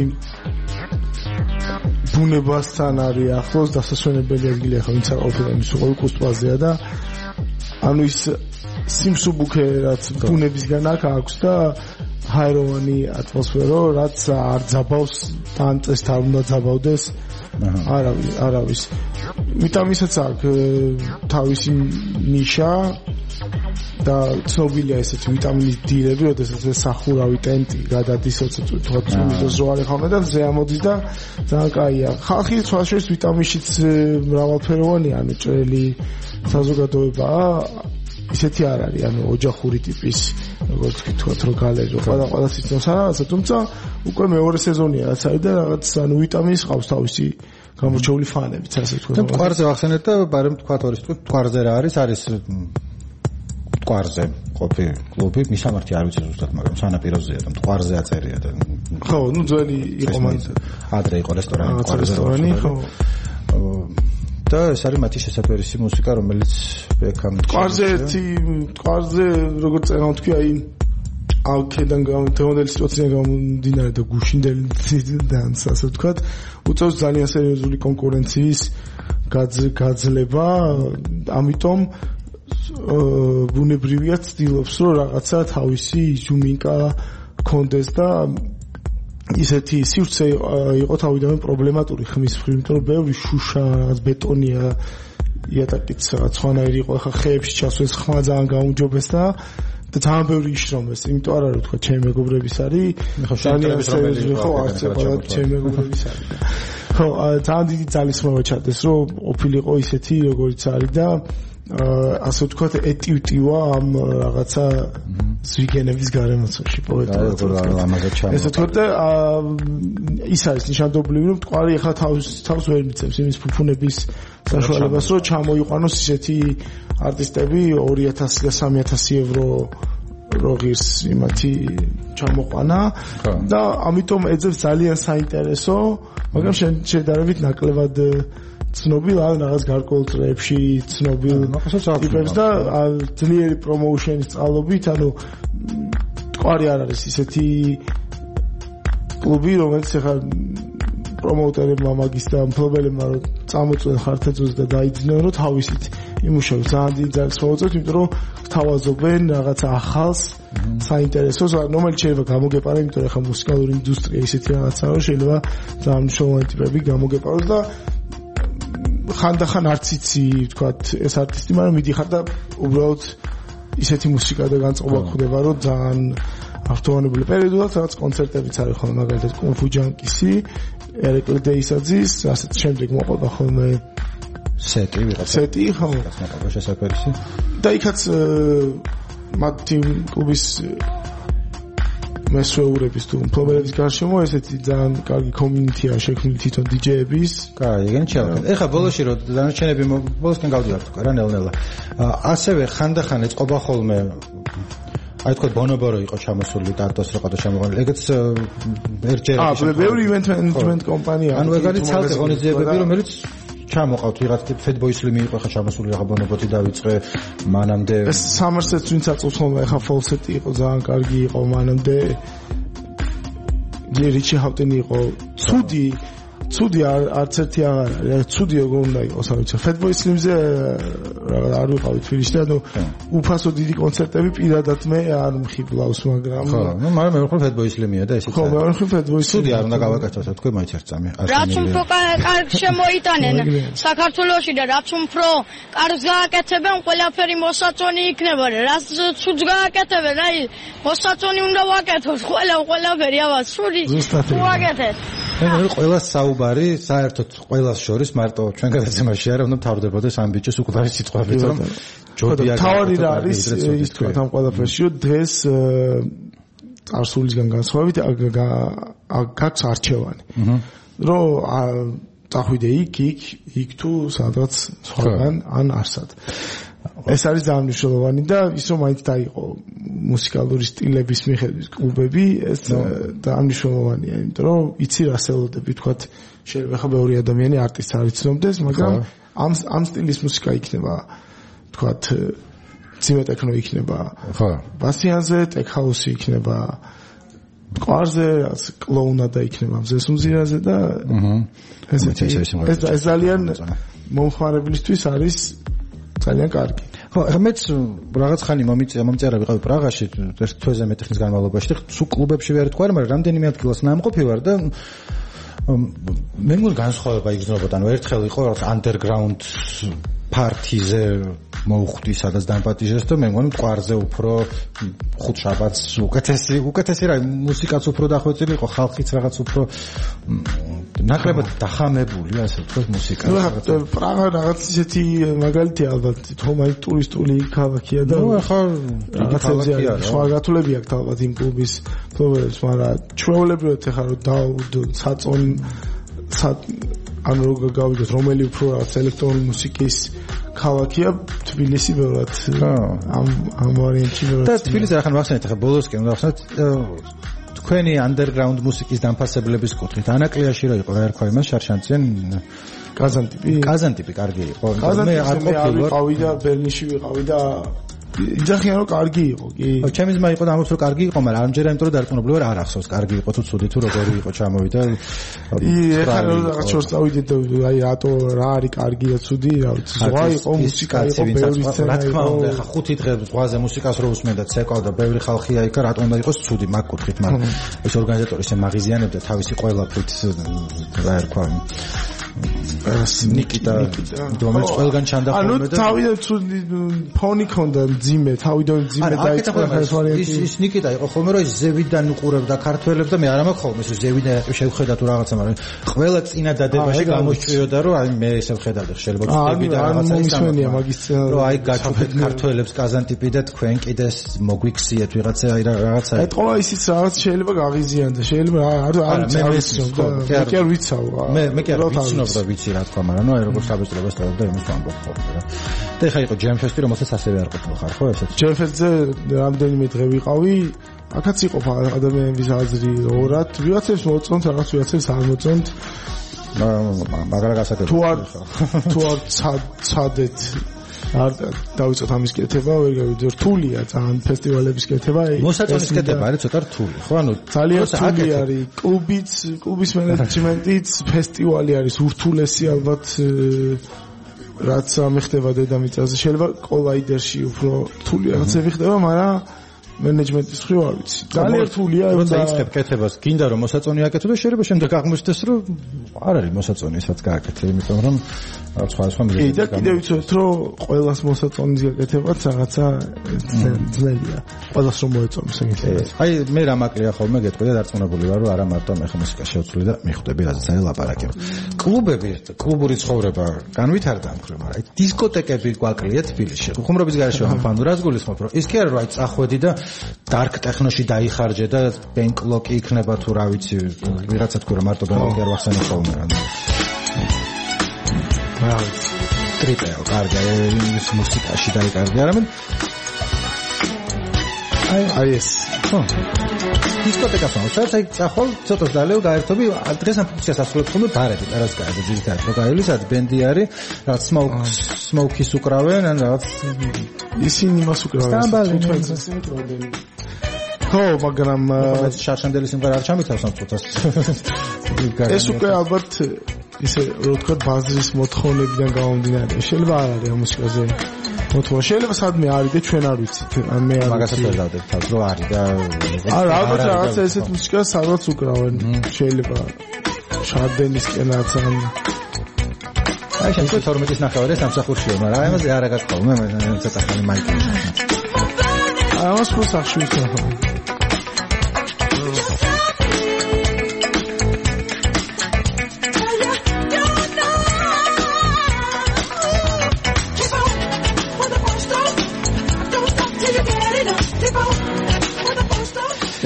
ბუნებასთან არის ახლოს, დასასვენებელი ადგილი ახლა ვინც არ ყოფილა იმის უყური კუსტვაზეა და ანუ ის სიმსუბუქე რაც ბუნებისგან აქვს და ჰაეროვანი ატმოსფერო, რაც არ ძაბავს, თან წეს არ უნდა ძაბავდეს. არავის, არავის. ვიტამინსაც აქვს თავისი ნიშა და ცნობილია ესეთი ვიტამინის დილები, როდესაც სახურავი ტენტი გადადის, როცა თვითონ ზოარ ეხავნა და ზე ამოდის და ძალიან კაია. ხალხი სხვა შორის ვიტამინშიც მრავალფეროვანია, ანუ ჭრელი საზოგადოებაა. ისეთი არ არის, ანუ ოჯახური ტიპის, როგორც ვთქვათ, რომ გალერე, ყველა ყველა სიტყვას რაღაცა, თუმცა უკვე მეორე სეზონია, რაც არის და რაღაც ანუ ვიტამინს ყავს თავისი გამორჩეული ფანებიც, ასე ვთქვათ. და მტკვარზე ვახსენეთ და ბარემ თქვათ ორი სიტყვით, მტკვარზე რა არის? არის მტკვარზე ყოფი კლუბი, მისამართი არ ვიცი ზუსტად, მაგრამ სანაპიროზეა და მტკვარზე აწერია და ხო, ну ძველი იყო მან ადრე იყო რესტორანი მტკვარზე, ხო. და ეს არის მათი შესაძვერისი მუსიკა, რომელიც ბექამ მტკვარზე ერთი მტკვარზე როგორც წეგან თქვი, აი აქედან გამომდინარე სიტუაციიდან გამომდინარე და გუშინდელი დანს, ასე ვთქვათ, უწევს ძალიან სერიოზული კონკურენციის გაძლება, ამიტომ ბუნებრივია ცდილობს, რომ რაღაცა თავისი ჟუმინკა კონდეს და ისეთი სივრცე იყო თავიდანვე პრობლემატური ხმის მხრივ, იმიტომ რომ ბევრი შუშა, რაღაც ბეტონია, იატაკიც რაღაც სხვანაირი იყო, ახლა ხეებში ჩასვეს ხმა ძალიან გაუმჯობეს და და ძალიან ბევრი იშრომეს, იმიტომ არ არის თქვა ჩემი მეგობრების არის, ძალიან სერიოზული ხო, არც ყველა ჩემი მეგობრების არის. ხო, ძალიან დიდი ძალისხმევა ჩადეს, რომ ოფილიყო ისეთი, როგორიც არის და ასე ვთქვათ, ეტივტივა ამ რაღაცა ზვიგენების გარემოცაში პოეტურად. ესე ვთქვათ და ის არის ნიშანდობლივი, რომ მტკვარი ახლა თავს თავს ვერ მიწევს იმის ფუფუნების საშუალებას, რომ ჩამოიყვანოს ისეთი არტისტები ორი ათასი და სამი ათასი ევრო როგის იმათი ჩამოყვანა და ამიტომ ეძებს ძალიან საინტერესო, მაგრამ შედარებით ნაკლებად ცნობილ ან რაღაც გარკვეულ წრეებში ცნობილ ტიპებს და ძლიერი პრომოუშენის წყალობით, ანუ მტკვარი არ არის ისეთი კლუბი, რომელიც ახლა პრომოუტერებმა მაგის და მფლობელებმა რომ წამოწვენ ხართეწოს და დაიძინონ, რომ თავისით იმუშავებს, ძალიან დიდი ძალის მოუწევთ, იმიტომ რომ გთავაზობენ რაღაცა ახალს, საინტერესოს, რომელიც შეიძლება გამოგეპარა, იმიტომ რომ ახლა მუსიკალური ინდუსტრია ისეთი რაღაცაა, რომ შეიძლება ძალიან მნიშვნელოვანი ტიპები გამოგეპაროს და ხანდახან არც იცი, ვთქვათ, ეს არტისტი, მაგრამ მიდიხარ და უბრალოდ ისეთი მუსიკა და განწყობა გვხდება, რომ ძალიან ავტონომიური პერიოდულად რაღაც კონცერტებიც არის ხოლმე, მაგალითად კუნფუ ჯანკისი, ერეკლე დეისაძის, ასეთ შემდეგ მოყვება ხოლმე სეტი, ვიღაცა სეტი, ხო, მოყვება შესაკვეთისი. და იქაც მათი კლუბის მესვეურების თუ მფლობელების გარშემო ესეთი ძალიან კარგი კომიუნიტია შექმნილი თვითონ დიჯეების. კაი, ეგენ ჩავკეთ. ეხლა ბოლოში რომ დანარჩენები ბოლოსკენ გავდივართ უკვე რა ნელ-ნელა. ასევე ხანდახან ეწყობა ხოლმე აი თქვა ბონობო იყო ჩამოსული და არტოს რაყო შემოყვანილი. ეგეც ერთჯერ აა ბევრი ივენთ მენეჯმენტ კომპანია. ანუ ეგ არის ცალკე ღონისძიებები, რომელიც ჩამოყავთ ვიღაც ფედბოი სლიმი იყო ხა ჩამოსული ახლა ბონობოთი დავიწყე მანამდე ეს სამერსეტს ვინც აწუხ ხოლმე ახლა ფოლსეტი იყო ძალიან კარგი იყო მანამდე ჯერიჩი ჰავტენი იყო ცუდი ცუდი არც ერთი აღარ არის ცუდი როგორ უნდა იყოს არ ვიცი ფედბოი სლიმზე რაღაც არ ვიყავი თბილისში და ნუ უფასო დიდი კონცერტები პირადად მე არ მხიბლავს მაგრამ ხო ნუ მაგრამ მე ვიყავ федбои სლიმია და ესეც ხო მე ვიყავ федбои სლიმი არ უნდა გავაკეთოთ თქვენ მაინც ერთ წამი რაც უფრო კარგ შემოიტანენ საქართველოში და რაც უფრო კარგს გააკეთებენ ყველაფერი მოსაწონი იქნება რაც ცუდს გააკეთებენ აი მოსაწონი უნდა ვაკეთოთ ყველა ყველაფერი აბა სული ვაკეთეთ მე ყველა საუბარი საერთოდ ყველას შორის მარტო ჩვენ გადაცემაში არა უნდა თავდებოდეს ამ ბიჭის უკუღარი სიტყვებით რომ ჯობია თავი რა არის ის თქვა ამ ყველაფერში რომ დღეს წარსულისგან განსხვავებით გაქვს არჩევანი რომ წახვიდე იქ, იქ, იქ თუ სადღაც სხვაგან ან არსად. ეს არის დამნიშნულოვანი და ის რომ მაინც დაიყო მუსიკალური სტილების მიხედვით კლუბები, ეს დამნიშნულოვანია, იმიტომ რომ იცი რა სელოდები, თქვათ, შეიძლება ხა ბევრი ადამიანი არტისტს არ იცნობდეს, მაგრამ ამ ამ სტილის მუსიკა იქნება, თქვათ, ძიმე ტექნო იქნება. ხო. ბასიანზე ტექ ჰაუსი იქნება. კვარზე რაც კლოუნადა იქნება მზესუმზირაზე და აჰა ესეთი ეს ძალიან მომხმარებლისთვის არის ძალიან კარგი. ხო, მეც რაღაც ხანი მომწერა ვიყავი პრაღაში ერთ თვეზე მეტი ხნის განმავლობაში და სულ კლუბებში ვერ თქვა, მაგრამ რამდენიმე ადგილას ნამყოფი ვარ და მე მგონი განსხვავება იგრძნობოდა. ანუ ერთხელ იყო რაღაც underground პარტიზე მოუხვდი სადაც დამპატიჟეს და მე მგონი მყარზე უფრო ხუთ შაბათს უკეთესი უკეთესი რა მუსიკაც უფრო დახვეწილი იყო, ხალხიც რაღაც უფრო ნაკლებად დახამებული ასე ვთქვათ მუსიკა. პრაღა რაღაც ისეთი მაგალითი ალბათ თომაი ტურისტული ქალაქია და ნუ ახლა რაღაცებზე სხვა გათვლები აქვს ალბათ იმ კლუბის ფლოვერებს, მაგრამ ჩვეულებრივად ახლა რომ დავუდო საწონ ანუ როგორ გავიგოთ რომელი უფრო რაღაც ელექტრონული მუსიკის ქალაქია თბილისი ბევრად ამ ამ ვარიანტში ბევრად და თბილისი ახლა ვახსენეთ ახლა ბოლოსკენ ვახსენეთ თქვენი underground მუსიკის დამფასებლების კუთხით ანაკლიაში რა იყო რა ერქვა იმას შარშანცენ კაზანტიპი კაზანტიპი კარგი იყო მე არ ყოფილი და ბერლიში ვიყავი და იძახიან რომ კარგი იყო კი ხო ჩემი ძმა იყო და ამბობს რომ კარგი იყო მაგრამ ამჯერად იმიტომ რომ დარწმუნებული ვარ არ ახსოვს კარგი იყო თუ ცუდი თუ როგორი იყო ჩამოვიდა ი ეხლა რაღაც შორს წავიდეთ და აი რატო რა არის კარგი და ცუდი რა ვიცი ზღვა იყო მუსიკა იყო ბევრი სცენა რა თქმა უნდა ეხლა ხუთი დღე ზღვაზე მუსიკას რო უსმენ და ცეკავ და ბევრი ხალხია იქ რა თქმა უნდა იყოს ცუდი მაგ კუთხით მაგრამ ეს ორგანიზატორი ისე მაღიზიანებდა თავისი ყველაფრით რა ერქვა ნიკიტა რომელიც ყველგან ჩანდა ხოლმე და ანუ თავიდან ცუდი ფონი ქონდა ძიმე თავიდან ძიმე დაიწყო ეს ვარიანტი ის ნიკიტა იყო ხოლმე რომ ზევიდან უყურებდა ქართველებს და მე არ ამაქვს ხოლმე ეს ზევიდან შევხედა თუ რაღაცა მაგრამ ყველა წინა დადებაში გამოჩვიოდა რომ აი მე ესე ვხედავ და შეიძლება ზევიდან რაღაცა ისმენია მაგის რომ აი გაჩვენეთ ქართველებს კაზანტიპი და თქვენ კიდეს მოგვიქციეთ ვიღაცა აი რაღაცა აი ყოლა ისიც რაღაც შეიძლება გაღიზიანდა შეიძლება არ არ ვიცნობ და მე კი არ ვიცავ მე მე კი არ ვიცნობ და ვიცი რა თქმა მაგრამ ნუ აი როგორ საბეჭდილებას დავდა იმას ვამბობ ხოლმე რა და ეხა იყო ჯემფესტი რომელსაც ასევე არ ყოფილი ხარ ხო ესეც ჯემფესტზე რამდენიმე დღე ვიყავი აქაც იყო ადამიანების აზრი ორად ვიღაცებს მოწონთ რაღაც ვიღაცებს არ მოწონთ მაგრამ გასაკეთებ თუ არ თუ არ ცადეთ არ დავიწყოთ ამის კეთება, ვერ გავიდე რთულია ძალიან ფესტივალების კეთება. მოსაწონის კეთება არის ცოტა რთული, ხო? ანუ ძალიან რთული არის კლუბიც, კლუბის მენეჯმენტიც, ფესტივალი არის ურთულესი ალბათ რაც ამეხდება დედამიწაზე. შეიძლება კოლაიდერში უფრო რთული რაღაცები ხდება, მაგრამ მენეჯმენტის მხრივ არ ვიცი. ძალიან რთულია, როცა იწყებ კეთებას, გინდა რომ მოსაწონი აკეთო და შეიძლება შემდეგ აღმოჩნდეს რომ არ არის მოსაწონი, სადაც გააკეთე, იმიტომ რომ სხვა სხვა მიზეზი. კი, და კიდევ ვიცით რომ ყველას მოსაწონის გაკეთებაც რაღაცა ძნელია. ყველას რომ მოეწონოს ეგეთი. აი მე რა მაკლია ხოლმე გეტყვი და დარწმუნებული ვარ რომ არა მარტო მე ხომ მუსიკა შევცვლი და მიხვდები რაზეც არის ლაპარაკი. კლუბები, კლუბური ცხოვრება განვითარდა მხრივ, მაგრამ აი დისკოტეკები გვაკლია თბილისში. ხუმრობის გარეშე ვამბობ, რას გულისხმობ რომ ის კი არა რომ აი წახვედი და dark techno-ში დაიხარჯე და ბენკლოკი იქნება თუ რა ვიცი ვიღაცა თქვი რომ მარტო ბენკლოკი არ ვახსენე ხოლმე რა. რა ვიცი ტრიპეო კარგი ის მუსიკაში დაიკარგე არამედ აი აი ეს ხო დისკოტეკას მოხდა აი წახვალ ცოტა დალევ გაერთობი დღეს ამ ფუნქციას ასრულებს ხოლმე ბარები პარასკაიზე ძირითადად როკაილის ad ბენდი არის რაღაც smoke smoke-ის უკრავენ ან რაღაც ისინი იმას უკრავენ ხო მაგრამ შარშანდელი სიმღერა არ ჩამითავს ამ წუთას ეს უკვე ალბათ ისე რო თქვა ბაზრის მოთხოვნებიდან გამომდინარე შეიძლება არ არის ამ მუსიკაზე მოთხოვნა შეიძლება სადმე არის და ჩვენ არ ვიცით ან მე არ მაგასაც ვერ დავდებ თავს რომ არის და არა ალბათ რაღაცა ესეთ მუსიკას სადაც უკრავენ შეიძლება შარდენისკენაც ან აი შეიძლება თორმეტის ნახევარი სამსახურშია მაგრამ ამაზე არ აგაკ ხოლმე მე ცოტა ხანი მაიკი აი ამას ხო სახში ვიქნა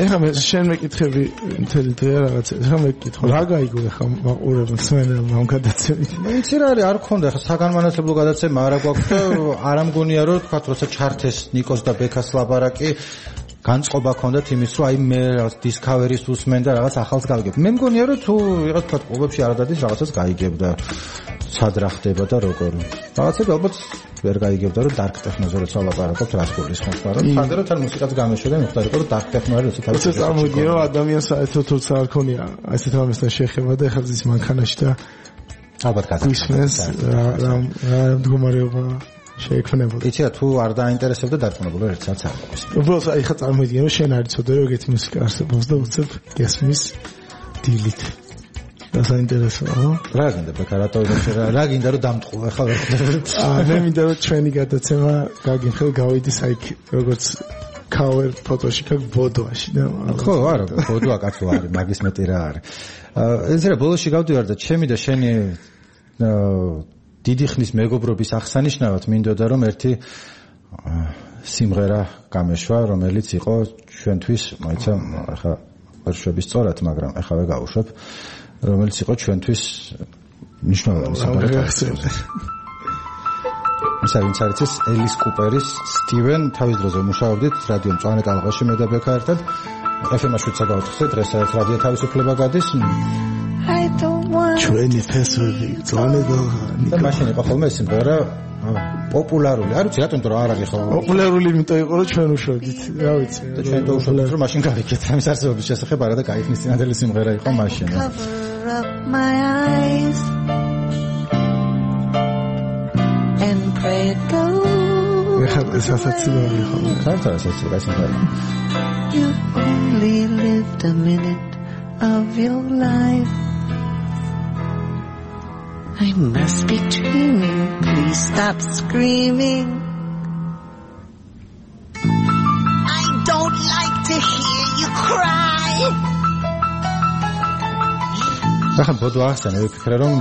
ეხლა მე შენ მეკითხები მთელი დღე რაღაც ეხლა მეკითხო რა გაიგო ეხლა მაყურებელს სმენელმა ამ გადაცემით იცი რა არის არ გქონდა ეხლა საგანმანათლებლო გადაცემა არა გვაქვს და არ ამგონია რომ თქვა როცა ჩართეს ნიკოს და ბექას ლაპარაკი განწყობა ქონდათ იმის რომ აი მე რაღაც Discovery-ს უსმენ და რაღაც ახალს გავიგებ მე მგონია რომ თუ რაღაც თქვა კლუბებში არ დადის რაღაცას გაიგებ და სად რა ხდება და როგორ რაღაცები ალბათ ვერ გაიგებდა რომ dark techno-ზე როცა ლაპარაკობთ რას გულისხმობთ მაგრამ ხანდა რომ თან მუსიკაც გამეშვიდა მიხდარიყო რომ dark techno არის როცა თავის წარმოგიდგენ რომ ადამიანს საერთოდ თორც არ ქონია ასეთ რამესთან შეხება და ეხლა ზის მანქანაში და ალბათ გადაგვისმენს რა რა მდგომარეობა შეექმნებოდა იცი რა თუ არ დაინტერესებდა დარწმუნებული ერთ საათს არ მოგვისმენს უბრალოდ აი ხა წარმოგიდგენ რომ შენ არ იცოდე რომ ეგეთი მუსიკა არსებობს და უცებ გესმის დილით და საინტერესოა რა გინდა ბეკარატო რა გინდა რომ დამტყუა ხა ვერ ხდება აა მე მინდა რომ ჩვენი გადაცემა გაგინხელ გავიდეს აი როგორც cover ფოტოში კაკ ბოდვაში და ხო არა ბოდვა კაცო არის მაგის მეტი რა არის ეს რა ბოლოში გავდივარ და ჩემი და შენი დიდი ხნის მეგობრობის აღსანიშნავად მინდოდა რომ ერთი სიმღერა გამეშვა რომელიც იყო ჩვენთვის მოიცა ახლა ვერ შვების სწორად მაგრამ ახლა გავუშვებ რომელიც იყო ჩვენთვის მნიშვნელოვანი სიმღერა ეს არის ცარიცის ელის კუპერის სტივენ თავის დროზე მუშაობდით რადიო მწვანე ტალღაში მე და ბექა ერთად ეფ ემ შვიდსა დღეს რადიო თავისუფლება გადის ჩვენი ფესვები მწვანე ტალღა და მაშინ იყო ხოლმე სიმღერა პოპულარული არ ვიცი რატომ რომ არ არის ხო პოპულარული იმიტომ იყო რომ ჩვენ უშვებდით რა ვიცი და ჩვენ და უშვებდით რომ მაშინ გავიქეთ ამის არსებობის შესახებ არა და გაიხნის წინანდელი სიმღერა იყო მაშინ my eyes and pray it goes ეხლა ეს ასაცილოა ხო ხართ ასაცილოა სიმღერა you only lived a minute of your life I must be dreaming please stop screaming I don't like to hear you cry ახლა ბოდო ახსენე ვიფიქრე რომ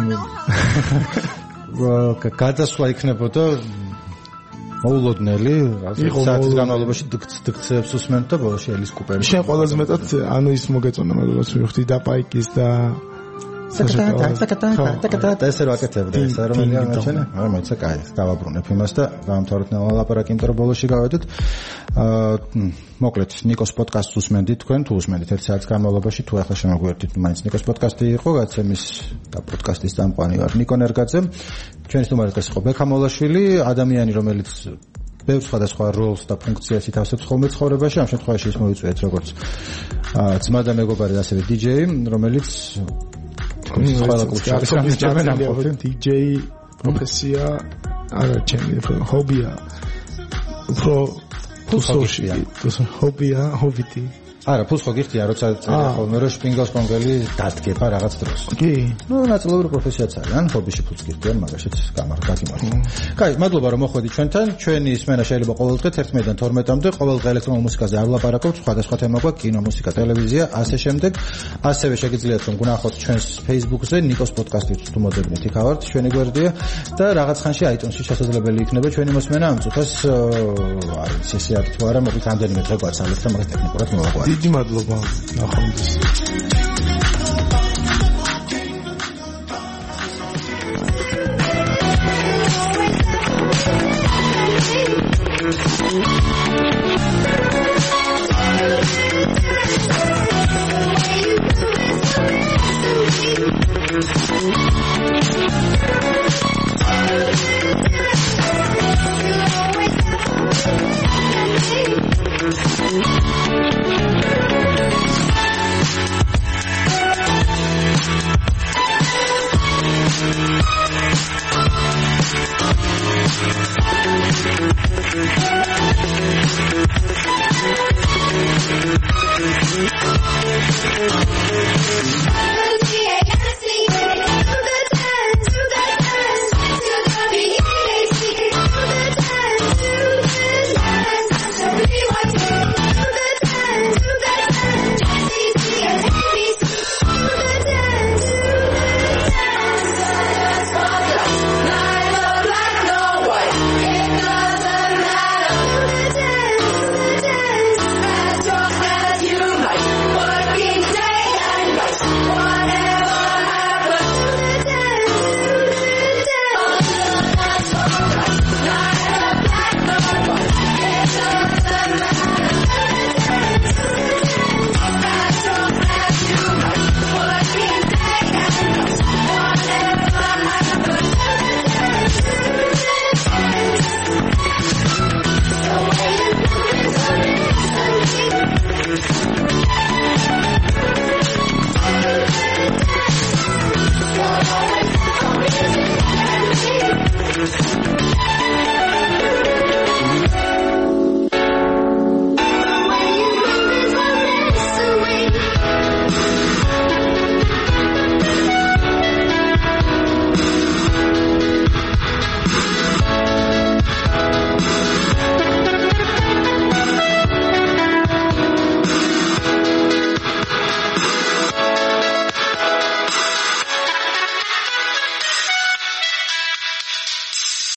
გადასვლა იქნებოდა მოულოდნელი საათის განმავლობაში დიქცევს უსმენთ და ბოლოში ელის კუპერი შენ ყველაზე მეტად ანუ ის მოგეწონა მაგას ვიხდი და პაიკის და საკატა საკატა საკატა ესე რა კეთებდა ეს რომელია მაჩენა არა მოიცა კაი გავაბრუნებ იმას და გამთავროთ ლაპარაკი იმიტომ რომ ბოლოში გავედით აა მოკლედ ნიკოს პოდკასტს უსმენდით თქვენ თუ უსმენდით ერთ საათის განმავლობაში თუ ახლა შემოგვიერთდით მაინც ნიკოს პოდკასტი იყო გაცემის და პოდკასტის წამყვანი ვარ ნიკო ნერგაძე ჩვენი სტუმარი იყო ბექა მოლაშვილი ადამიანი რომელიც ბევრ სხვადასხვა როლს და ფუნქციას ითავსებს ხოლმე ცხოვრებაში ამ შემთხვევაში ის მოიწვიეთ როგორც ძმა და მეგობარი ასევე დიჯეი რომელიც ყველა კლუბში არის რამე დიჯეი პროფესია არა ჩემი ჰობია უფრო ფუსოშია ჰობია ჰობიტი არა ფუსხო გიხდია როცა წერა ხოლმე რომ შპინგელს კონგელი დადგება რაღაც დროს კი ნუ ნაწილობრივ პროფესიაც არის ან ჰობიში ფულს გიხდიან მაგაშიც გამარჯვება კაი მადლობა რომ მოხვედი ჩვენთან ჩვენი ისმენა შეიძლება ყოველ დღე ერთმეტიდან თორმეტამდე ყოველ დღე ელექტრონულ მუსიკაზე არ ვლაპარაკობთ სხვადასხვა თემა გვაქვს კინო მუსიკა ტელევიზია ასე შემდეგ ასევე შეგიძლიათ რომ გნახოთ ჩვენს Facebook-ზე ნიკოს პოდკასტით თუ მოძებნით იქ ავართ ჩვენი გვერდია და რაღაც ხანში iTunes-ში შესაძლებელი იქნება ჩვენი მოსმენა ამ წუთას არის ესე არის თუ არა მოგვით რამდენიმე დღე გვაქვს ალეთ და მაგას ტექნიკურად მოვაგვარებთ დიდი მადლობა ნახვამდის